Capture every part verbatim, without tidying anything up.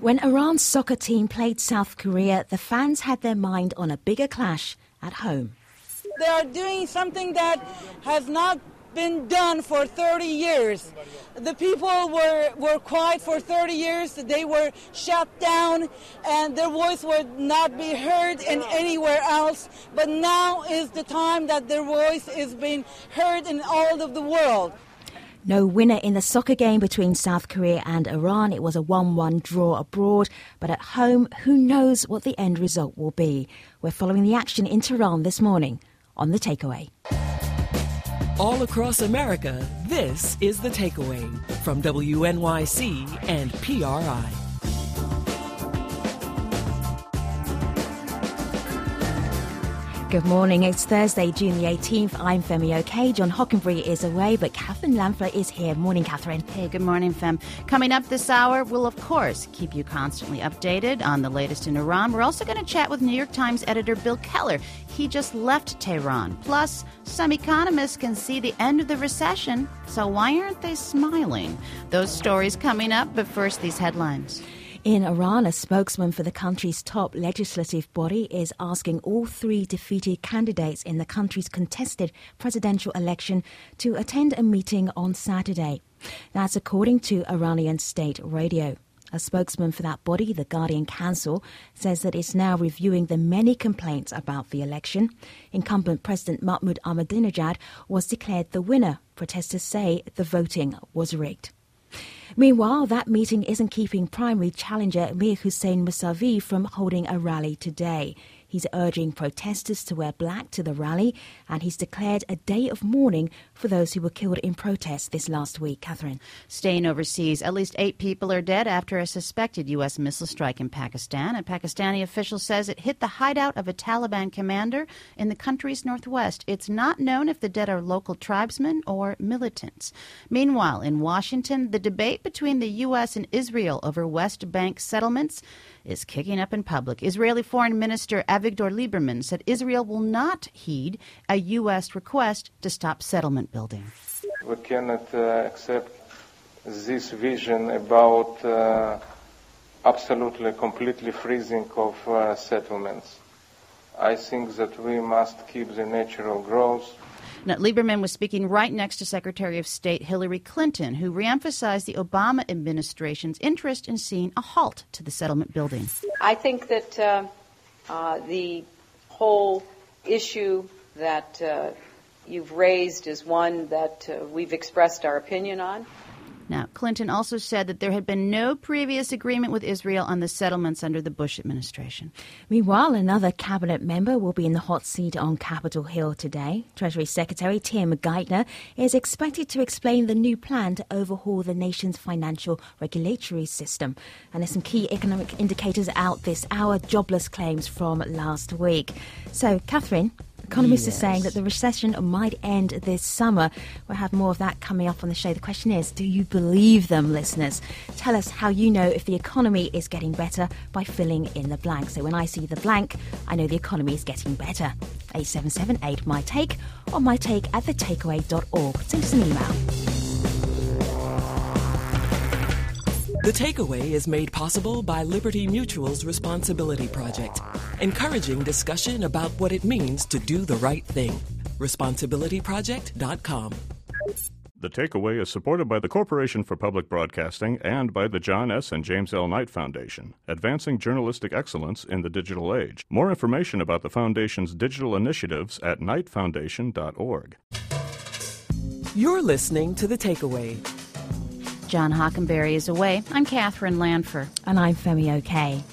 When Iran's soccer team played South Korea, the fans had their mind on a bigger clash at home. They are doing something that has not been done for thirty years. The people were, were quiet for thirty years. They were shut down and their voice would not be heard in anywhere else. But now is the time that their voice is being heard in all of the world. No winner in the soccer game between South Korea and Iran. It was a one one draw abroad, but at home, who knows what the end result will be. We're following the action in Tehran this morning on The Takeaway. All across America, this is The Takeaway from W N Y C and P R I. Good morning. It's Thursday, June the eighteenth. I'm Femi OK. John Hockenbury is away, but Catherine Lanfler is here. Morning, Catherine. Hey, good morning, Fem. Coming up this hour, we'll, of course, keep you constantly updated on the latest in Iran. We're also going to chat with New York Times editor Bill Keller. He just left Tehran. Plus, some economists can see the end of the recession, so why aren't they smiling? Those stories coming up, but first, these headlines. In Iran, a spokesman for the country's top legislative body is asking all three defeated candidates in the country's contested presidential election to attend a meeting on Saturday. That's according to Iranian state radio. A spokesman for that body, the Guardian Council, says that it's now reviewing the many complaints about the election. Incumbent President Mahmoud Ahmadinejad was declared the winner. Protesters say the voting was rigged. Meanwhile, that meeting isn't keeping primary challenger Mir Hossein Mousavi from holding a rally today. He's urging protesters to wear black to the rally, and he's declared a day of mourning for those who were killed in protest this last week. Catherine. Staying overseas, at least eight people are dead after a suspected U S missile strike in Pakistan. A Pakistani official says it hit the hideout of a Taliban commander in the country's northwest. It's not known if the dead are local tribesmen or militants. Meanwhile, in Washington, the debate between the U S and Israel over West Bank settlements is kicking up in public. Israeli Foreign Minister Avigdor Lieberman said Israel will not heed a U S request to stop settlement building. We cannot uh, accept this vision about uh, absolutely, completely freezing of uh, settlements. I think that we must keep the natural growth. Now, Lieberman was speaking right next to Secretary of State Hillary Clinton, who reemphasized the Obama administration's interest in seeing a halt to the settlement building. I think that uh, uh, the whole issue that uh, you've raised is one that uh, we've expressed our opinion on. Now, Clinton also said that there had been no previous agreement with Israel on the settlements under the Bush administration. Meanwhile, another cabinet member will be in the hot seat on Capitol Hill today. Treasury Secretary Tim Geithner is expected to explain the new plan to overhaul the nation's financial regulatory system. And there's some key economic indicators out this hour, jobless claims from last week. So, Catherine, economists yes. are saying that the recession might end this summer. We'll have more of that coming up on the show. The question is, do you believe them, listeners? Tell us how you know if the economy is getting better by filling in the blank. So when I see the blank, I know the economy is getting better. eight seven seven eight, my take, or my take at the takeaway dot org. Send us an email. The Takeaway is made possible by Liberty Mutual's Responsibility Project, encouraging discussion about what it means to do the right thing. responsibility project dot com. The Takeaway is supported by the Corporation for Public Broadcasting and by the John S. and James L. Knight Foundation, advancing journalistic excellence in the digital age. More information about the Foundation's digital initiatives at knight foundation dot org. You're listening to The Takeaway. John Hockenberry is away. I'm Catherine Lanfler. And I'm Femi OK.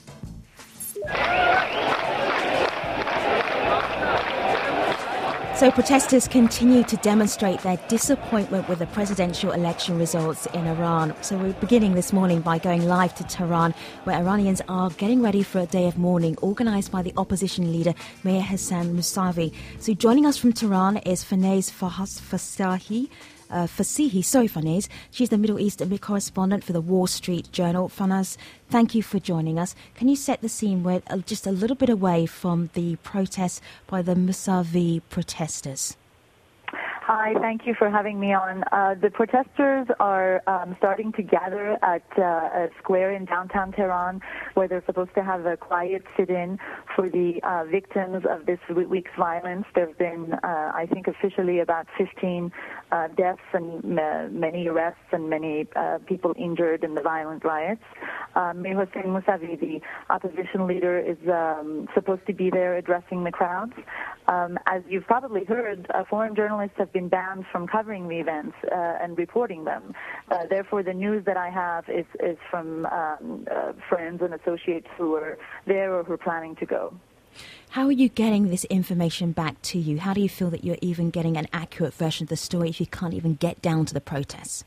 So protesters continue to demonstrate their disappointment with the presidential election results in Iran. So we're beginning this morning by going live to Tehran, where Iranians are getting ready for a day of mourning organised by the opposition leader Mir Hossein Mousavi. So joining us from Tehran is Farnaz Fasahi. Uh, Fasihi, sorry Farnaz, she's the Middle East correspondent for the Wall Street Journal. Farnaz, thank you for joining us. Can you set the scene? We're uh, just a little bit away from the protests by the Mousavi protesters. Hi, thank you for having me on. Uh, the protesters are um, starting to gather at uh, a square in downtown Tehran where they're supposed to have a quiet sit-in for the uh, victims of this week's violence. There have been, uh, I think, officially about fifteen uh, deaths and uh, many arrests and many uh, people injured in the violent riots. Um, Mir Hossein Mousavi, the opposition leader, is um, supposed to be there addressing the crowds. Um, as you've probably heard, uh, foreign journalists have been banned from covering the events uh, and reporting them. Uh, therefore, the news that I have is, is from um, uh, friends and associates who are there or who are planning to go. How are you getting this information back to you? How do you feel that you're even getting an accurate version of the story if you can't even get down to the protests?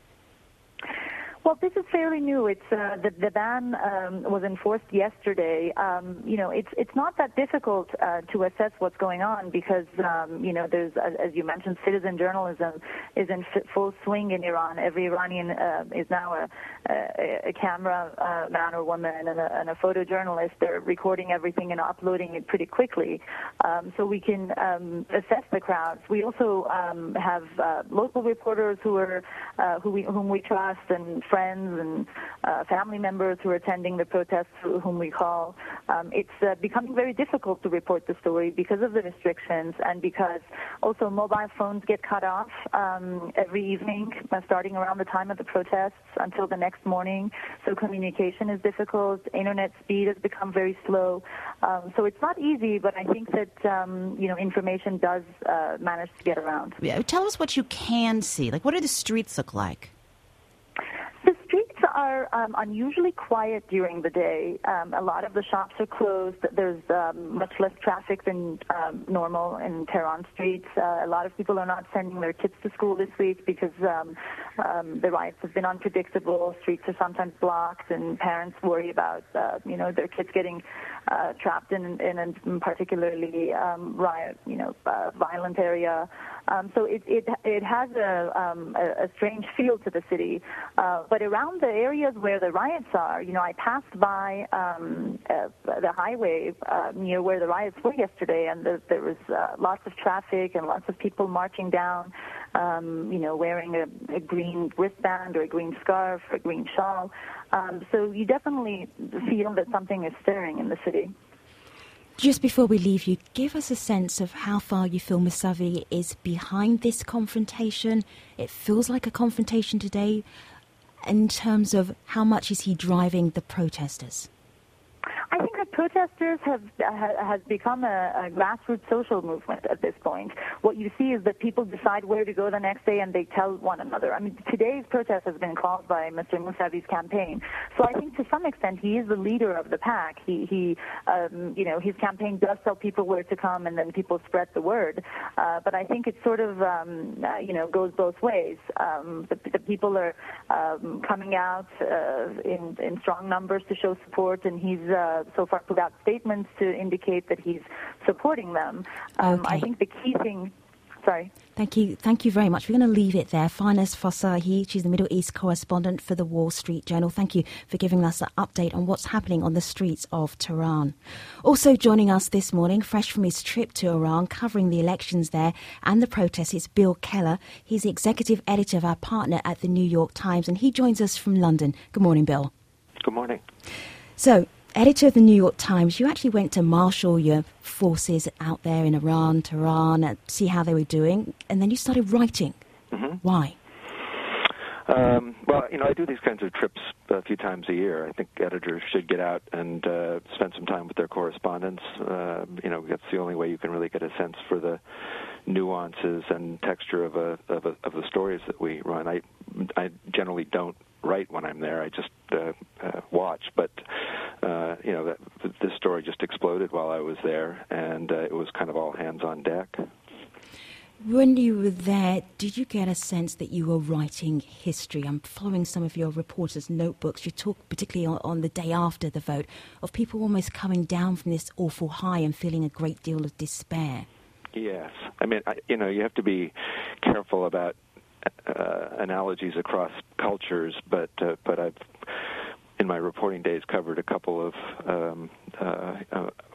Well, this is fairly new. It's uh, the, the ban um, was enforced yesterday. Um, you know, it's it's not that difficult uh, to assess what's going on because um, you know, there's as you mentioned, citizen journalism is in f- full swing in Iran. Every Iranian uh, is now a, a, a camera uh, man or woman and a, and a photojournalist. They're recording everything and uploading it pretty quickly, um, so we can um, assess the crowds. We also um, have uh, local reporters who are uh, who we, whom we trust and friends and uh, family members who are attending the protests, whom we call. Um, it's uh, becoming very difficult to report the story because of the restrictions and because also mobile phones get cut off um, every evening, uh, starting around the time of the protests until the next morning. So communication is difficult. Internet speed has become very slow. Um, so it's not easy, but I think that um, you know, information does uh, manage to get around. Yeah, tell us what you can see. Like, what do the streets look like? The streets are um, unusually quiet during the day. Um, a lot of the shops are closed. There's um, much less traffic than um, normal in Tehran streets. Uh, a lot of people are not sending their kids to school this week because um, um, the riots have been unpredictable. Streets are sometimes blocked, and parents worry about uh, you know, their kids getting uh, trapped in, in a particularly um, riot, you know, uh, violent area. Um, so it, it it has a, um, a, a strange feel to the city. Uh, but around the areas where the riots are, you know, I passed by um, uh, the highway uh, near where the riots were yesterday, and the, there was uh, lots of traffic and lots of people marching down, um, you know, wearing a, a green wristband or a green scarf or a green shawl. Um, so you definitely feel that something is stirring in the city. Just before we leave you, give us a sense of how far you feel Mousavi is behind this confrontation. It feels like a confrontation today. In terms of how much is he driving the protesters? I think that protesters have uh, has become a, a grassroots social movement at this point. What you see is that people decide where to go the next day, and they tell one another. I mean, today's protest has been called by Mister Mousavi's campaign. So I think to some extent he is the leader of the pack. He, he um, you know, his campaign does tell people where to come, and then people spread the word. Uh, but I think it sort of, um, uh, you know, goes both ways. Um, the, the people are um, coming out uh, in, in strong numbers to show support, and he's uh, so far put out statements to indicate that he's supporting them. Um, okay. I think the key thing... Sorry. Thank you. Thank you very much. We're going to leave it there. Farnaz Farsahi, she's the Middle East correspondent for the Wall Street Journal. Thank you for giving us an update on what's happening on the streets of Tehran. Also joining us this morning, fresh from his trip to Iran, covering the elections there and the protests, is Bill Keller. He's the executive editor of our partner at the New York Times, and he joins us from London. Good morning, Bill. Good morning. So, editor of the New York Times, you actually went to marshal your forces out there in Iran, Tehran, and see how they were doing, and then you started writing. Mm-hmm. Why? Um, well, you know, I do these kinds of trips a few times a year. I think editors should get out and uh, spend some time with their correspondents. Uh, you know, that's the only way you can really get a sense for the nuances and texture of a of, a, of the stories that we run. I I generally don't write when I'm there. I just uh, uh, watch. But uh, you know, that, this story just exploded while I was there, and uh, it was kind of all hands on deck. When you were there, did you get a sense that you were writing history? I'm following some of your reporters' notebooks. You talk particularly on, on the day after the vote of people almost coming down from this awful high and feeling a great deal of despair. Yes. I mean, I, you know, you have to be careful about uh, analogies across cultures, but uh, but I've, in my reporting days, covered a couple of um, uh, uh,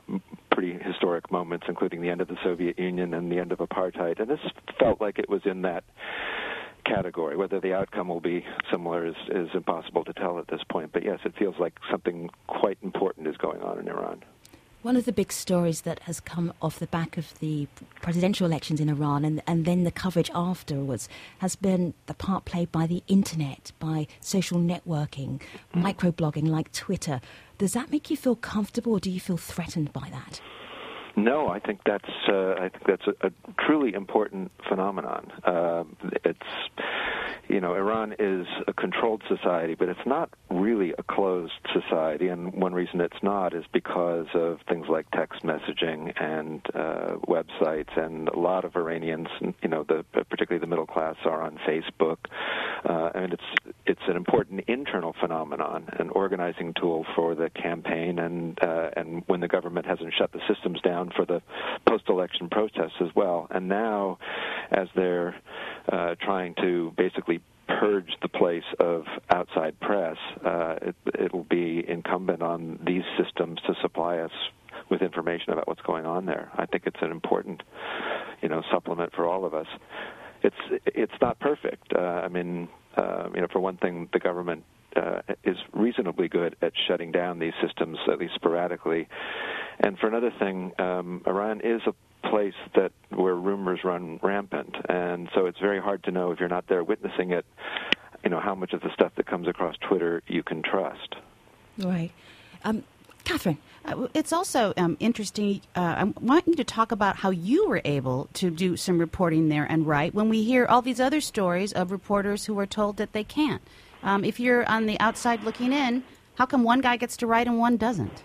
pretty historic moments, including the end of the Soviet Union and the end of apartheid. And this felt like it was in that category. Whether the outcome will be similar is, is impossible to tell at this point. But yes, it feels like something quite important is going on in Iran. One of the big stories that has come off the back of the presidential elections in Iran and, and then the coverage afterwards has been the part played by the internet, by social networking, mm. microblogging like Twitter. Does that make you feel comfortable, or do you feel threatened by that? No, I think that's uh, I think that's a, a truly important phenomenon. Uh, it's you know, Iran is a controlled society, but it's not really a closed society. And one reason it's not is because of things like text messaging and uh, websites. And a lot of Iranians, you know, the, particularly the middle class, are on Facebook. Uh, and it's it's an important internal phenomenon, an organizing tool for the campaign. And uh, and when the government hasn't shut the systems down for the post-election protests as well. And now, as they're uh, trying to basically purge the place of outside press, uh, it, it'll be incumbent on these systems to supply us with information about what's going on there. I think it's an important, you know, supplement for all of us. It's it's not perfect. Uh, I mean, uh, you know, for one thing, the government uh, is reasonably good at shutting down these systems, at least sporadically. And for another thing, um, Iran is a place that where rumors run rampant, and so it's very hard to know if you're not there witnessing it, you know, how much of the stuff that comes across Twitter you can trust. Right. Um, Catherine. Uh, it's also um, interesting. Uh, I want you to talk about how you were able to do some reporting there and write when we hear all these other stories of reporters who are told that they can't. Um, if you're on the outside looking in, how come one guy gets to write and one doesn't?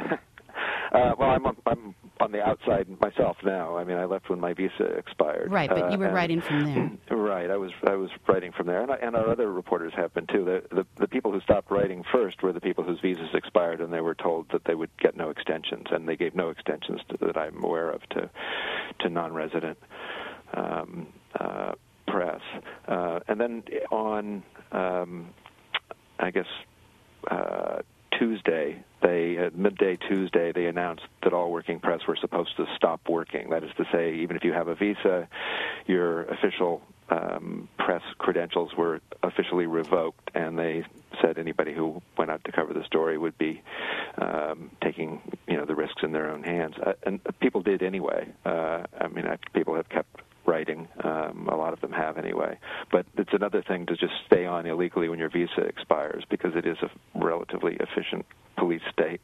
Uh, well, I'm on, I'm on the outside myself now. I mean, I left when my visa expired. Right, but you were uh, and, writing from there. Right, I was I was writing from there, and, I, and our other reporters have been too. The, the the people who stopped writing first were the people whose visas expired, and they were told that they would get no extensions, and they gave no extensions to, that I'm aware of to to non-resident um, uh, press. Uh, and then on, um, I guess. Uh, Tuesday, they at midday Tuesday, they announced that all working press were supposed to stop working. That is to say, even if you have a visa, your official um, press credentials were officially revoked, and they said anybody who went out to cover the story would be um, taking, you know, the risks in their own hands. Uh, and people did anyway. Uh, I mean, I, people have kept writing. Um, a lot of them have anyway. But it's another thing to just stay on illegally when your visa expires, because it is a relatively efficient police state.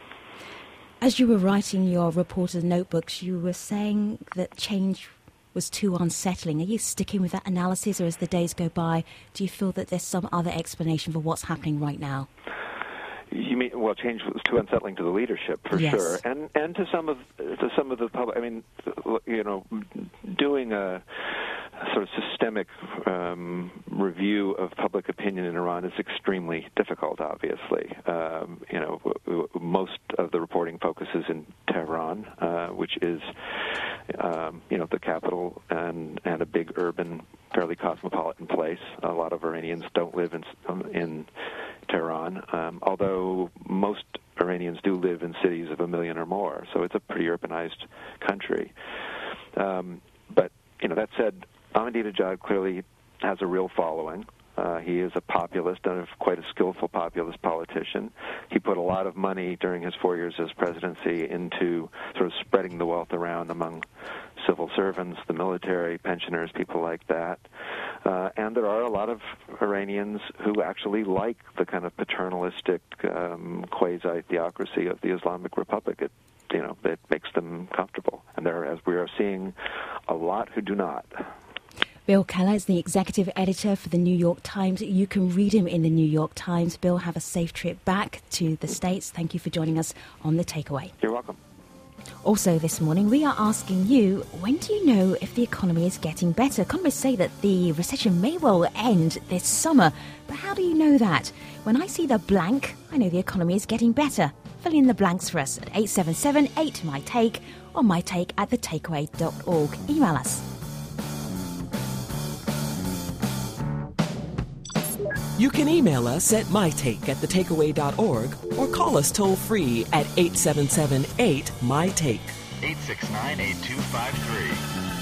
As you were writing your reporter's notebooks, you were saying that change was too unsettling. Are you sticking with that analysis, or as the days go by, do you feel that there's some other explanation for what's happening right now? You mean, well, change was too unsettling to the leadership, for yes. sure, and and to some of to some of the public. I mean, you know, doing a sort of systemic um, review of public opinion in Iran is extremely difficult. Obviously, um, you know, w- w- most of the reporting focuses in Tehran, uh, which is, um, you know, the capital and and a big urban, fairly cosmopolitan place. A lot of Iranians don't live in um, in Tehran, um, although most Iranians do live in cities of a million or more, so it's a pretty urbanized country. Um, but, you know, that said, Ahmadinejad clearly has a real following. Uh, he is a populist and quite a skillful populist politician. He put a lot of money during his four years as presidency into sort of spreading the wealth around among civil servants, the military, pensioners, people like that. Uh, and there are a lot of Iranians who actually like the kind of paternalistic um, quasi-theocracy of the Islamic Republic. It, you know, it makes them comfortable. And there, as we are seeing, a lot who do not. Bill Keller is the executive editor for the New York Times. You can read him in the New York Times. Bill, have a safe trip back to the States. Thank you for joining us on The Takeaway. You're welcome. Also this morning, we are asking you, when do you know if the economy is getting better? Economists say that the recession may well end this summer, but how do you know that? When I see the blank, I know the economy is getting better. Fill in the blanks for us at eight seven seven eight my take or mytake at the takeaway dot org. Email us. You can email us at mytake at thetakeaway dot org or call us toll-free at eight seven seven eight, M Y T A K E. eight six nine, eight two five three.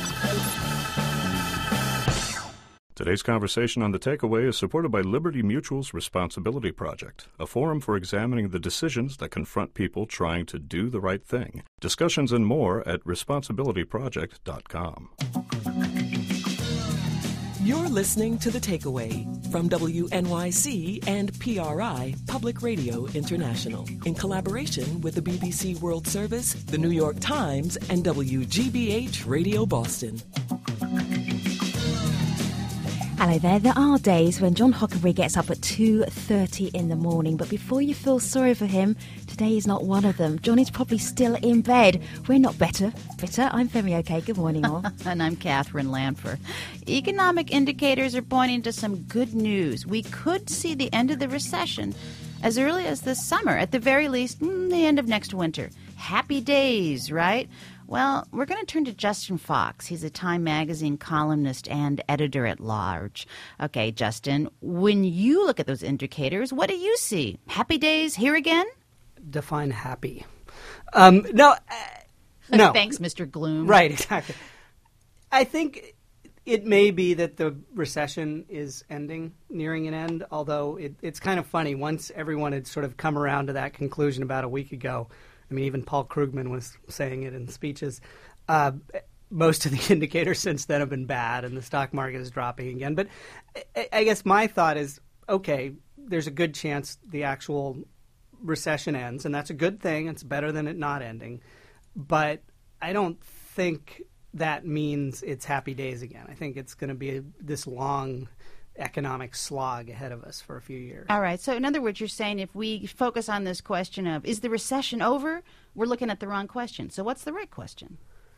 Today's conversation on The Takeaway is supported by Liberty Mutual's Responsibility Project, a forum for examining the decisions that confront people trying to do the right thing. Discussions and more at responsibility project dot com. You're listening to The Takeaway from W N Y C and P R I Public Radio International in collaboration with the B B C World Service, the New York Times, and W G B H Radio Boston. Hello there. There are days when John Hockenberry gets up at two thirty in the morning, but before you feel sorry for him, today is not one of them. John is probably still in bed. We're not better. Bitter. I'm Femi OK. Good morning, all. And I'm Catherine Lamfer. Economic indicators are pointing to some good news. We could see the end of the recession as early as this summer, at the very least, mm, the end of next winter. Happy days, right? Well, we're going to turn to Justin Fox. He's a Time magazine columnist and editor at large. Okay, Justin, when you look at those indicators, what do you see? Happy days here again? Define happy. Um, no, uh, no. Thanks, Mister Gloom. Right, exactly. I think it may be that the recession is ending, nearing an end, although it, it's kind of funny. Once everyone had sort of come around to that conclusion about a week ago, I mean, even Paul Krugman was saying it in speeches. Uh, most of the indicators since then have been bad, and the stock market is dropping again. But I, I guess my thought is, okay, there's a good chance the actual recession ends, and that's a good thing. It's better than it not ending. But I don't think that means it's happy days again. I think it's going to be a, this long economic slog ahead of us for a few years. All right. So in other words, you're saying if we focus on this question of, is the recession over? We're looking at the wrong question. So what's the right question?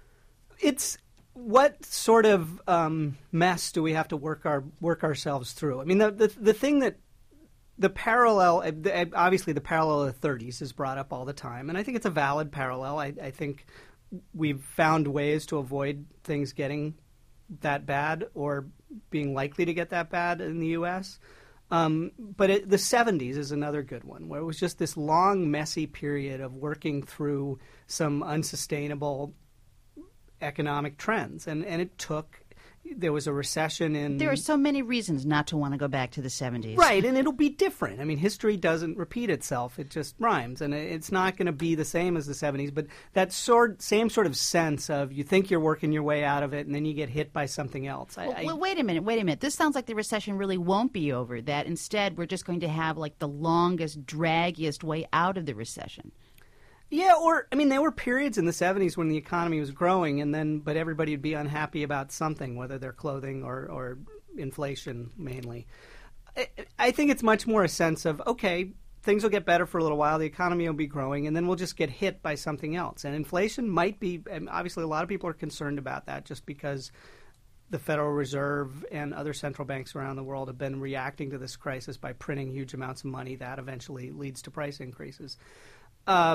It's what sort of um, mess do we have to work our work ourselves through? I mean, the the, the thing that the parallel, obviously the parallel of the thirties is brought up all the time, and I think it's a valid parallel. I, I think we've found ways to avoid things getting that bad or being likely to get that bad in the U S. Um, but it, the seventies is another good one, where it was just this long, messy period of working through some unsustainable economic trends. And, and it took – there was a recession in – There are so many reasons not to want to go back to the seventies. Right, and it'll be different. I mean, history doesn't repeat itself. It just rhymes, and it's not going to be the same as the seventies. But that sort, same sort of sense of you think you're working your way out of it, and then you get hit by something else. I, well, I, well, wait a minute, wait a minute. This sounds like the recession really won't be over, that instead we're just going to have like the longest, draggiest way out of the recession. Yeah, or, I mean, there were periods in the seventies when the economy was growing, and then, but everybody would be unhappy about something, whether they're clothing or, or inflation mainly. I, I think it's much more a sense of, okay, things will get better for a little while, the economy will be growing, and then we'll just get hit by something else. And inflation might be, and obviously a lot of people are concerned about that just because the Federal Reserve and other central banks around the world have been reacting to this crisis by printing huge amounts of money. That eventually leads to price increases. Uh,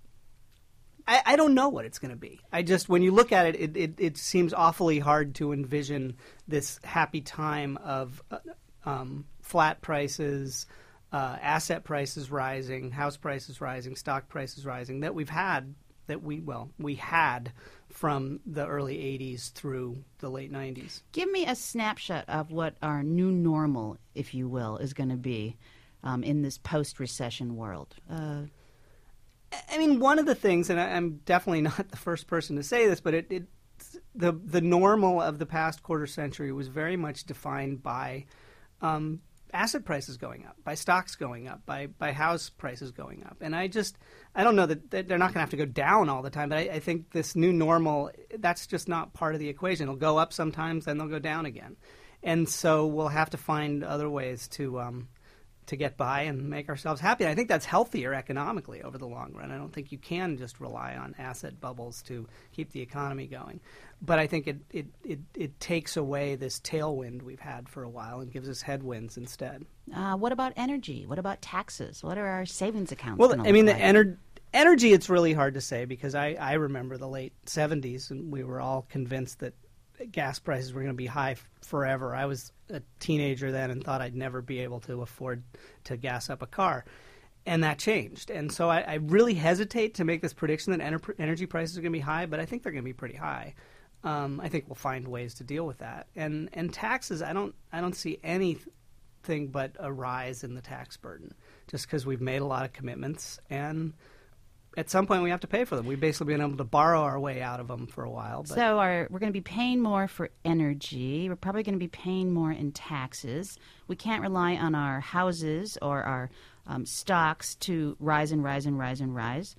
I, I don't know what it's going to be. I just, when you look at it, it, it, it seems awfully hard to envision this happy time of uh, um, flat prices, uh, asset prices rising, house prices rising, stock prices rising that we've had, that we, well, we had from the early eighties through the late nineties. Give me a snapshot of what our new normal, if you will, is going to be um, in this post-recession world. Uh I mean, one of the things, and I, I'm definitely not the first person to say this, but it, it the the normal of the past quarter century was very much defined by um, asset prices going up, by stocks going up, by by house prices going up. And I just, I don't know that, that they're not going to have to go down all the time, but I, I think this new normal, that's just not part of the equation. It'll go up sometimes, then they'll go down again. And so we'll have to find other ways to um, to get by and make ourselves happy. And I think that's healthier economically over the long run. I don't think you can just rely on asset bubbles to keep the economy going. But I think it, it, it, it takes away this tailwind we've had for a while and gives us headwinds instead. Uh, what about energy? What about taxes? What are our savings accounts Well, gonna I mean, look the like? ener- energy, it's really hard to say because I, I remember the late seventies and we were all convinced that gas prices were going to be high f- forever. I was a teenager then and thought I'd never be able to afford to gas up a car. And that changed. And so I, I really hesitate to make this prediction that ener- energy prices are going to be high, but I think they're going to be pretty high. Um, I think we'll find ways to deal with that. And and taxes, I don't I don't see anything but a rise in the tax burden, just because we've made a lot of commitments, and at some point we have to pay for them. We've basically been able to borrow our way out of them for a while. But. So our, we're going to be paying more for energy. We're probably going to be paying more in taxes. We can't rely on our houses or our um, stocks to rise and rise and rise and rise.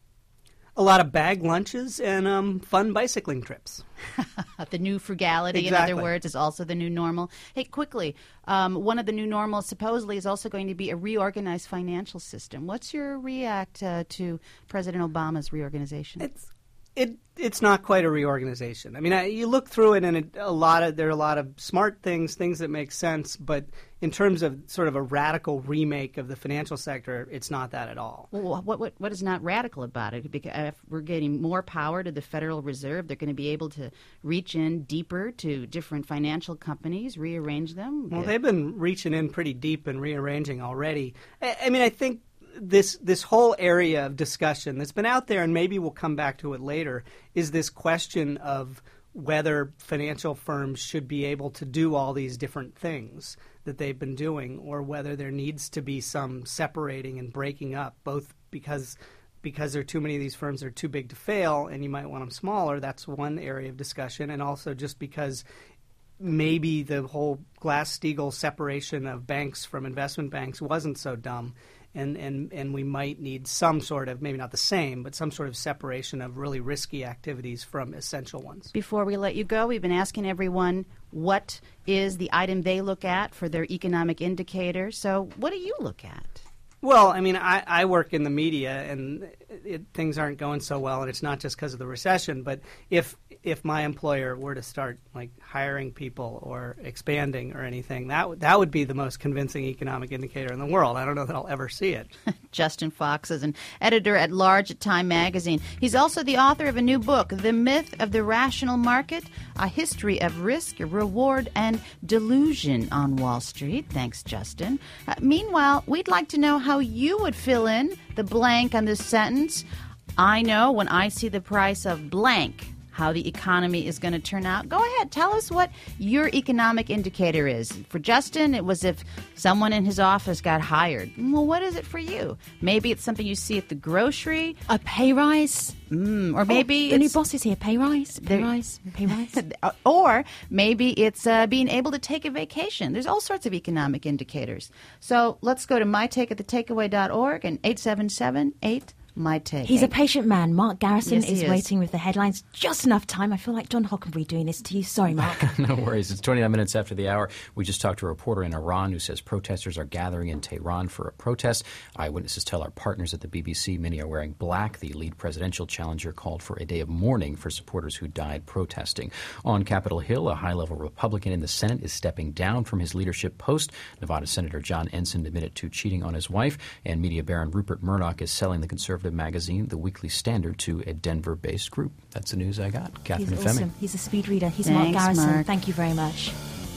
A lot of bag lunches and um, fun bicycling trips. The new frugality, exactly. in other words, is also the new normal. Hey, quickly, um, one of the new normals supposedly is also going to be a reorganized financial system. What's your react uh, to President Obama's reorganization? It's it it's not quite a reorganization. I mean, I, you look through it, and it, a lot of there are a lot of smart things, things that make sense. But in terms of sort of a radical remake of the financial sector, it's not that at all. Well, what what what is not radical about it? Because if we're getting more power to the Federal Reserve, they're going to be able to reach in deeper to different financial companies, rearrange them. Well, they've been reaching in pretty deep and rearranging already. I, I mean, I think. This this whole area of discussion that's been out there, and maybe we'll come back to it later, is this question of whether financial firms should be able to do all these different things that they've been doing, or whether there needs to be some separating and breaking up, both because because there are too many of these firms that are too big to fail and you might want them smaller. That's one area of discussion. And also just because maybe the whole Glass-Steagall separation of banks from investment banks wasn't so dumb. And, and and we might need some sort of, maybe not the same, but some sort of separation of really risky activities from essential ones. Before we let you go, we've been asking everyone what is the item they look at for their economic indicator. So what do you look at? Well, I mean, I, I work in the media, and it, it, things aren't going so well, and it's not just because of the recession. But if if my employer were to start like hiring people or expanding or anything, that w- that would be the most convincing economic indicator in the world. I don't know that I'll ever see it. Justin Fox is an editor at large at Time Magazine. He's also the author of a new book, The Myth of the Rational Market: A History of Risk, Reward, and Delusion on Wall Street. Thanks, Justin. Uh, meanwhile, we'd like to know how you would fill in the blank on this sentence. I know when I see the price of blank how the economy is going to turn out. Go ahead, tell us what your economic indicator is. For Justin, it was if someone in his office got hired. Well, what is it for you? Maybe it's something you see at the grocery. A pay rise. Mm, or maybe oh, the it's, new boss is here. Pay rise, pay rise, pay rise. Or maybe it's uh, being able to take a vacation. There's all sorts of economic indicators. So let's go to my take at the takeaway dot org and eight seven seven eight My Take. He's a patient man. Mark Garrison yes, is, is waiting with the headlines. Just enough time. I feel like John Hockenberry doing this to you. Sorry, Mark. No worries. It's twenty-nine minutes after the hour. We just talked to a reporter in Iran who says protesters are gathering in Tehran for a protest. Eyewitnesses tell our partners at the B B C many are wearing black. The lead presidential challenger called for a day of mourning for supporters who died protesting. On Capitol Hill, a high-level Republican in the Senate is stepping down from his leadership post. Nevada Senator John Ensign admitted to cheating on his wife, and media baron Rupert Murdoch is selling the conservative magazine, The Weekly Standard, to a Denver-based group. That's the news I got. Catherine He's Femi. awesome. He's a speed reader. He's Thanks, Mark Garrison. Mark. Thank you very much.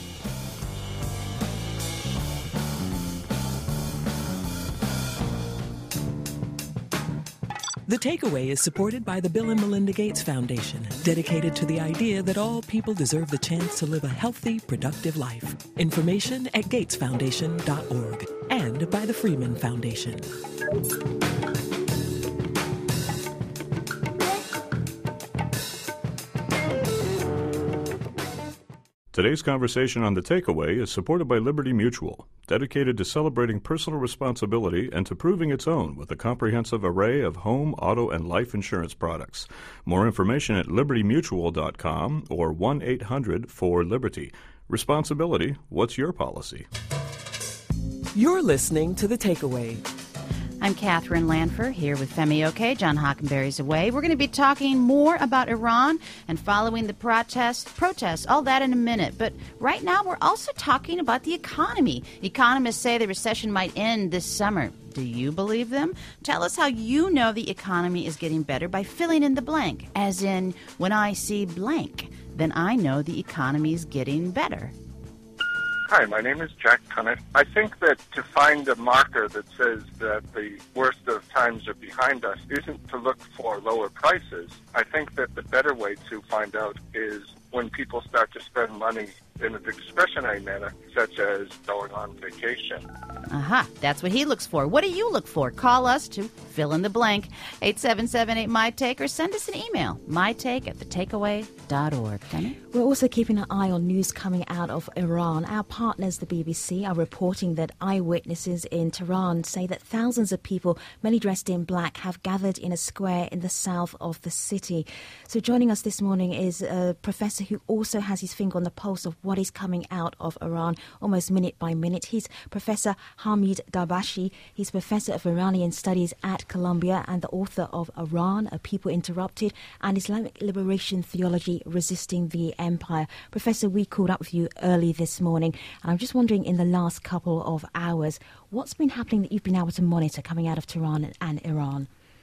The Takeaway is supported by the Bill and Melinda Gates Foundation, dedicated to the idea that all people deserve the chance to live a healthy, productive life. Information at gates foundation dot org and by the Freeman Foundation. Today's conversation on The Takeaway is supported by Liberty Mutual, dedicated to celebrating personal responsibility and to proving its own with a comprehensive array of home, auto, and life insurance products. More information at liberty mutual dot com or one eight hundred four liberty. Responsibility, what's your policy? You're listening to The Takeaway. I'm Catherine Lanfer here with Femi Oke. John Hockenberry's away. We're going to be talking more about Iran and following the protest, protests, all that in a minute. But right now we're also talking about the economy. Economists say the recession might end this summer. Do you believe them? Tell us how you know the economy is getting better by filling in the blank, as in when I see blank. then I know the economy's getting better. Hi, my name is Jack Cunnett. I think that to find a marker that says that the worst of times are behind us isn't to look for lower prices. I think that the better way to find out is when people start to spend money in a discretionary manner, such as going on vacation. Aha, that's what he looks for. What do you look for? Call us to fill in the blank, eight seven seven eight, M Y take, or send us an email, mytake at the takeaway dot org. Danny? We're also keeping an eye on news coming out of Iran. Our partners, the B B C, are reporting that eyewitnesses in Tehran say that thousands of people, many dressed in black, have gathered in a square in the south of the city. So joining us this morning is a professor who also has his finger on the pulse of what is coming out of Iran almost minute by minute. He's Professor Hamid Dabashi. He's Professor of Iranian Studies at Columbia and the author of Iran, A People Interrupted, and Islamic Liberation Theology, Resisting the Empire. Professor, we called up with you early this morning, and I'm just wondering, in the last couple of hours, what's been happening that you've been able to monitor coming out of Tehran and, and Iran?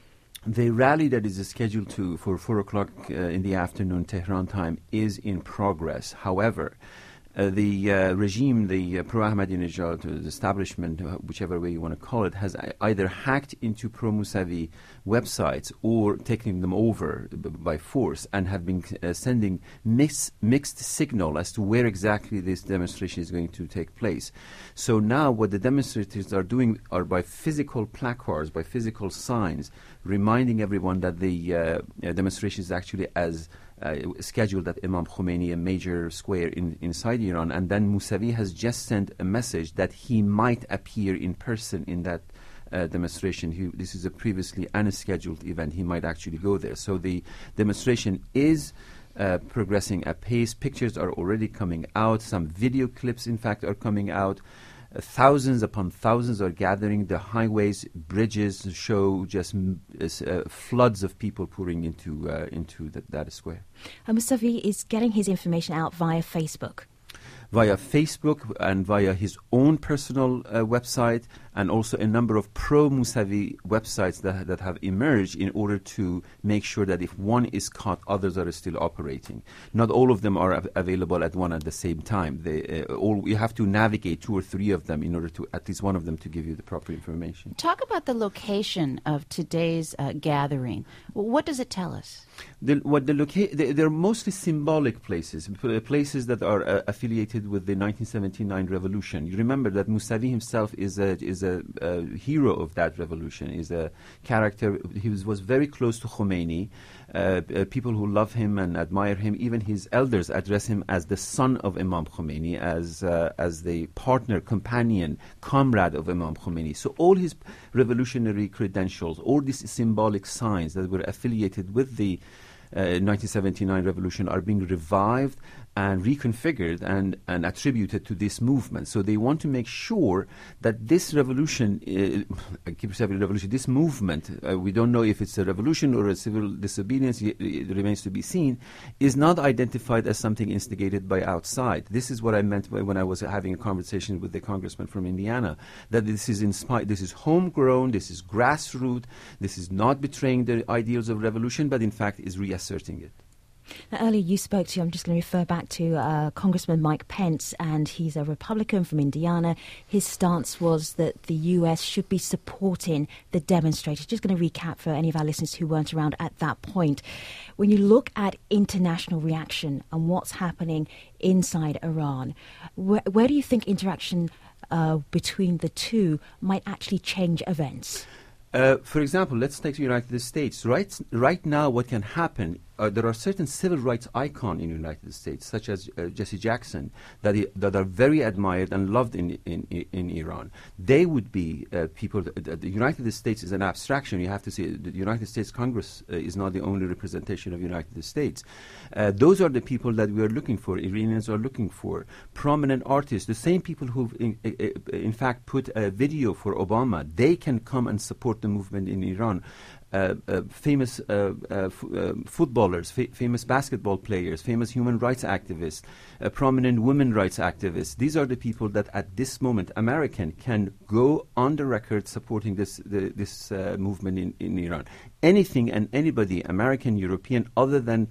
The rally that is scheduled to for four o'clock uh, in the afternoon Tehran time is in progress. However, uh, the uh, regime, the uh, pro-Ahmadinejad the establishment, uh, whichever way you want to call it, has either hacked into pro-Mousavi websites or taken them over b- by force and have been uh, sending mix, mixed signal as to where exactly this demonstration is going to take place. So now what the demonstrators are doing are by physical placards, by physical signs, reminding everyone that the uh, demonstration is actually as uh, scheduled at Imam Khomeini, a major square in, inside Iran. And then Mousavi has just sent a message that he might appear in person in that uh, demonstration. He, this is a previously unscheduled event. He might actually go there. So the demonstration is uh, progressing at pace. Pictures are already coming out. Some video clips, in fact, are coming out. Uh, thousands upon thousands are gathering. The highways, bridges show just m- uh, floods of people pouring into uh, into the, that square. Uh, Mousavi is getting his information out via Facebook. Via Facebook and via his own personal uh, website, and also a number of pro-Mousavi websites that, that have emerged in order to make sure that if one is caught, others are still operating. Not all of them are av- available at one at the same time. They, uh, all, you have to navigate two or three of them in order to, at least one of them, to give you the proper information. Talk about the location of today's uh, gathering. What does it tell us? The, what the loca- they, they're mostly symbolic places, places that are uh, affiliated with the nineteen seventy-nine revolution. You remember that Mousavi himself is a is a, a hero of that revolution. Is a character. He was, was very close to Khomeini. Uh, uh, people who love him and admire him, even his elders address him as the son of Imam Khomeini, as uh, as the partner, companion, comrade of Imam Khomeini. So all his revolutionary credentials, all these symbolic signs that were affiliated with the uh, nineteen seventy-nine revolution are being revived and reconfigured and, and attributed to this movement. So they want to make sure that this revolution, uh, I keep saying revolution, this movement, uh, we don't know if it's a revolution or a civil disobedience, it, it remains to be seen, is not identified as something instigated by outside. This is what I meant by when I was having a conversation with the congressman from Indiana, that this is inspired, this is homegrown, this is grassroots, this is not betraying the ideals of revolution, but in fact is reasserting it. Now, earlier you spoke to, I'm just going to refer back to uh, Congressman Mike Pence, and he's a Republican from Indiana. His stance was that the U S should be supporting the demonstrators. Just going to recap for any of our listeners who weren't around at that point. When you look at international reaction and what's happening inside Iran, where, where do you think interaction uh, between the two might actually change events? Uh, for example, let's take the United States. Right, right now, what can happen, uh, there are certain civil rights icons in the United States, such as uh, Jesse Jackson, that, I- that are very admired and loved in in, in Iran. They would be uh, people, that, uh, the United States is an abstraction. You have to say the United States Congress uh, is not the only representation of the United States. Uh, those are the people that we are looking for, Iranians are looking for. Prominent artists, the same people who in, in, in fact put a video for Obama, they can come and support the movement in Iran. Uh, uh, famous uh, uh, f- uh, footballers, fa- famous basketball players, famous human rights activists, uh, prominent women rights activists. These are the people that at this moment, American, can go on the record supporting this the, this uh, movement in, in Iran. Anything and anybody, American, European, other than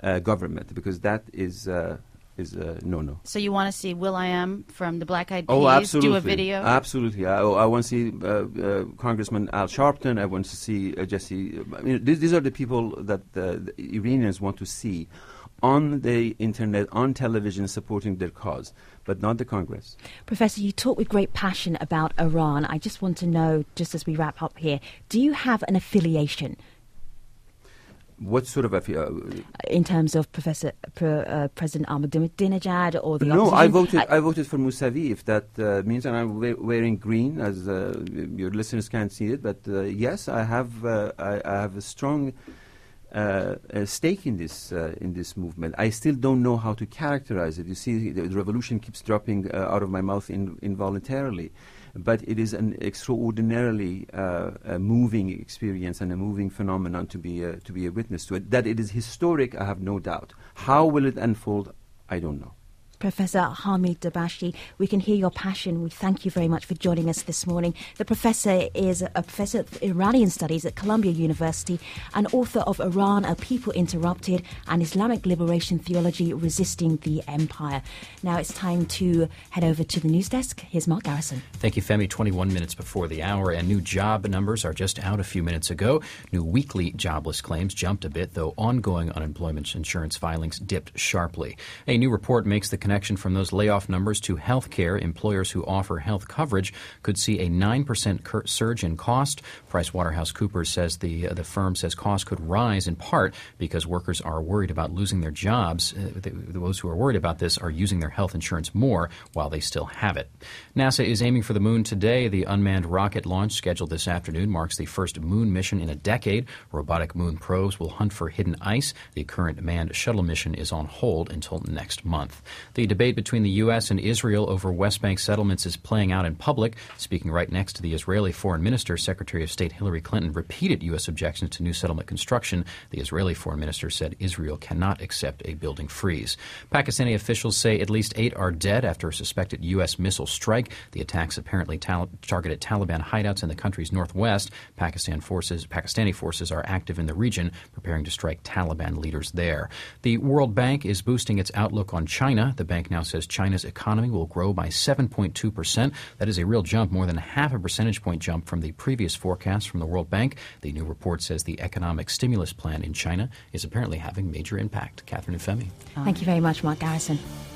uh, government, because that is uh, is a no-no. So you want to see Will.i.am from the Black Eyed Peas oh, absolutely. do a video? Absolutely. I, I want to see uh, uh, Congressman Al Sharpton. I want to see uh, Jesse. I mean, these, these are the people that uh, the Iranians want to see on the internet, on television, supporting their cause, but not the Congress. Professor, you talk with great passion about Iran. I just want to know, just as we wrap up here, do you have an affiliation? What sort of a... Uh, in terms of Professor uh, President Ahmadinejad or the no, opposition? I voted. I, I voted for Mousavi. If that uh, means, and I'm we- wearing green, as uh, your listeners can't see it, but uh, yes, I have. Uh, I, I have a strong uh, a stake in this uh, in this movement. I still don't know how to characterize it. You see, the, the revolution keeps dropping uh, out of my mouth in, involuntarily. But it is an extraordinarily uh, a moving experience and a moving phenomenon to be a, to be a witness to it. That it is historic, I have no doubt. How will it unfold? I don't know. Professor Hamid Dabashi, we can hear your passion. We thank you very much for joining us this morning. The professor is a professor of Iranian studies at Columbia University and author of Iran, A People Interrupted, and Islamic Liberation Theology, Resisting the Empire. Now it's time to head over to the news desk. Here's Mark Garrison. Thank you, Femi. twenty-one minutes before the hour, and new job numbers are just out a few minutes ago. New weekly jobless claims jumped a bit, though ongoing unemployment insurance filings dipped sharply. A new report makes the connection from those layoff numbers to health care. Employers who offer health coverage could see a nine percent cur- surge in cost. PricewaterhouseCoopers says the uh, the firm says costs could rise in part because workers are worried about losing their jobs. Uh, the, those who are worried about this are using their health insurance more while they still have it. NASA is aiming for the moon today. The unmanned rocket launch scheduled this afternoon marks the first moon mission in a decade. Robotic moon probes will hunt for hidden ice. The current manned shuttle mission is on hold until next month. The debate between the U S and Israel over West Bank settlements is playing out in public. Speaking right next to the Israeli foreign minister, Secretary of State Hillary Clinton repeated U S objections to new settlement construction. The Israeli foreign minister said Israel cannot accept a building freeze. Pakistani officials say at least eight are dead after a suspected U S missile strike. The attacks apparently tal- targeted Taliban hideouts in the country's northwest. Pakistan forces, Pakistani forces are active in the region, preparing to strike Taliban leaders there. The World Bank is boosting its outlook on China. The bank now says China's economy will grow by seven point two percent. That is a real jump, more than half a percentage point jump from the previous forecast from the World Bank. The new report says the economic stimulus plan in China is apparently having major impact. Catherine and Femi. Thank you very much, Mark Garrison.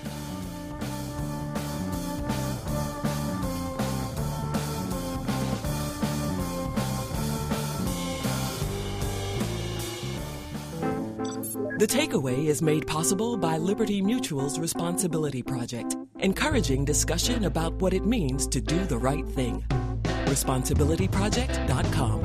The Takeaway is made possible by Liberty Mutual's Responsibility Project, encouraging discussion about what it means to do the right thing. responsibility project dot com.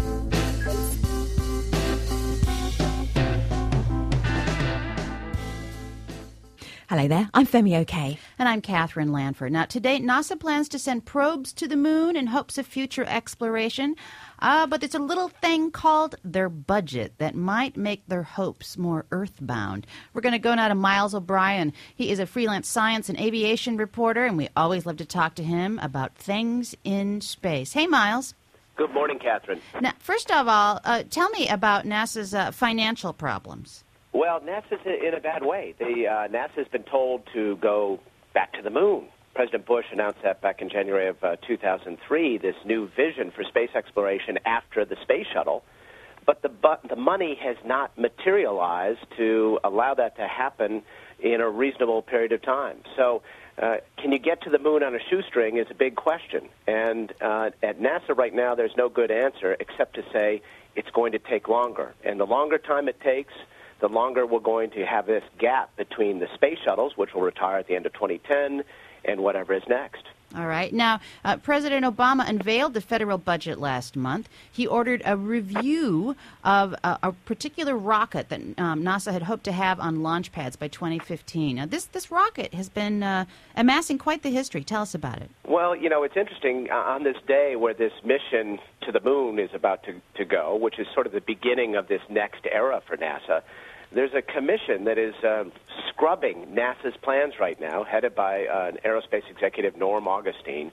Hello there, I'm Femi Oke. And I'm Catherine Lanford. Now, today, NASA plans to send probes to the moon in hopes of future exploration. Uh, but there's a little thing called their budget that might make their hopes more earthbound. We're going to go now to Miles O'Brien. He is a freelance science and aviation reporter, and we always love to talk to him about things in space. Hey, Miles. Good morning, Catherine. Now, first of all, uh, tell me about NASA's uh, financial problems. Well, NASA's in a bad way. The uh, NASA's been told to go back to the moon. President Bush announced that back in January of uh, two thousand three, this new vision for space exploration after the space shuttle. But the, but the money has not materialized to allow that to happen in a reasonable period of time. So uh, can you get to the moon on a shoestring is a big question. And uh, at NASA right now, there's no good answer except to say it's going to take longer. And the longer time it takes, the longer we're going to have this gap between the space shuttles, which will retire at the end of twenty ten, and whatever is next. All right. Now, uh, President Obama unveiled the federal budget last month. He ordered a review of uh, a particular rocket that um, NASA had hoped to have on launch pads by twenty fifteen. Now, this, this rocket has been uh, amassing quite the history. Tell us about it. Well, you know, it's interesting. Uh, on this day where this mission to the moon is about to, to go, which is sort of the beginning of this next era for NASA, there's a commission that is uh, scrubbing NASA's plans right now, headed by uh, an aerospace executive, Norm Augustine.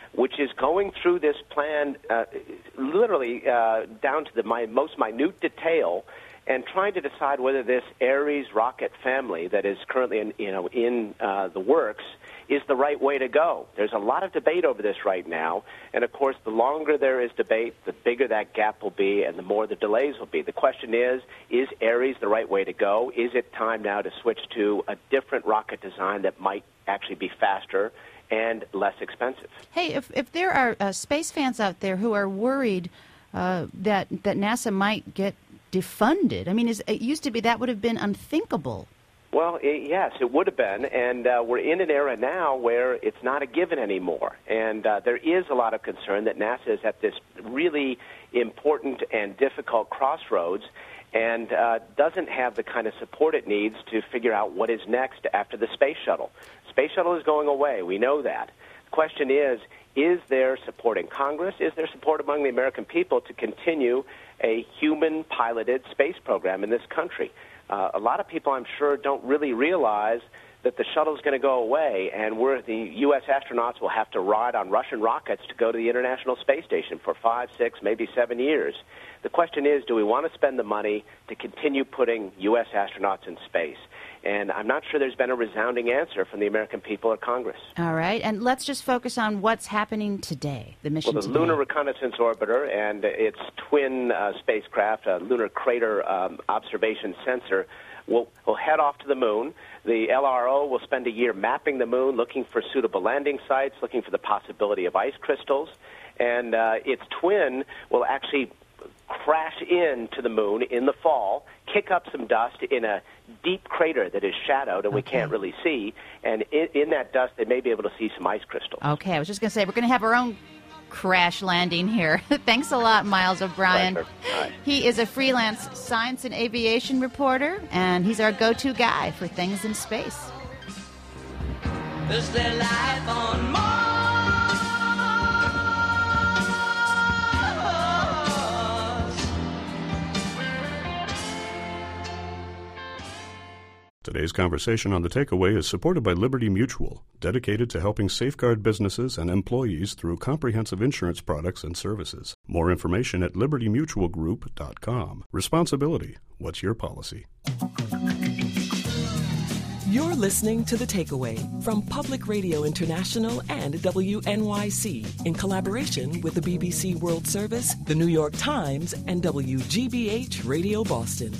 which is going through this plan uh, literally uh, down to the my, most minute detail and trying to decide whether this Ares rocket family that is currently in, you know, in uh, the works is the right way to go. There's a lot of debate over this right now, and of course, the longer there is debate, the bigger that gap will be and the more the delays will be. The question is, is Ares the right way to go? Is it time now to switch to a different rocket design that might actually be faster and less expensive? Hey, if, if there are uh, space fans out there who are worried uh, that, that NASA might get defunded, I mean, is, it used to be that would have been unthinkable. Well, it, yes, it would have been, and uh, we're in an era now where it's not a given anymore. And uh, there is a lot of concern that NASA is at this really important and difficult crossroads and uh, doesn't have the kind of support it needs to figure out what is next after the space shuttle. Space shuttle is going away. We know that. The question is, is there support in Congress? Is there support among the American people to continue a human-piloted space program in this country? Uh, a lot of people, I'm sure, don't really realize that the shuttle is going to go away, and we're, the U S astronauts will have to ride on Russian rockets to go to the International Space Station for five, six, maybe seven years. The question is, do we want to spend the money to continue putting U S astronauts in space? And I'm not sure there's been a resounding answer from the American people or Congress. All right, and let's just focus on what's happening today, the mission Well, the today. Lunar Reconnaissance Orbiter and its twin uh, spacecraft, a Lunar Crater um, Observation Sensor, will will head off to the moon. The L R O will spend a year mapping the moon, looking for suitable landing sites, looking for the possibility of ice crystals, and uh, its twin will actually crash into the moon in the fall, kick up some dust in a deep crater that is shadowed and we Okay. can't really see, and in, in that dust they may be able to see some ice crystals. Okay, I was just going to say, we're going to have our own crash landing here. Thanks a lot, Miles O'Brien. Pleasure. All right. He is a freelance science and aviation reporter, and he's our go-to guy for things in space. Is there life on Mars? Today's conversation on The Takeaway is supported by Liberty Mutual, dedicated to helping safeguard businesses and employees through comprehensive insurance products and services. More information at liberty mutual group dot com. Responsibility. What's your policy? You're listening to The Takeaway from Public Radio International and W N Y C in collaboration with the B B C World Service, the New York Times, and W G B H Radio Boston.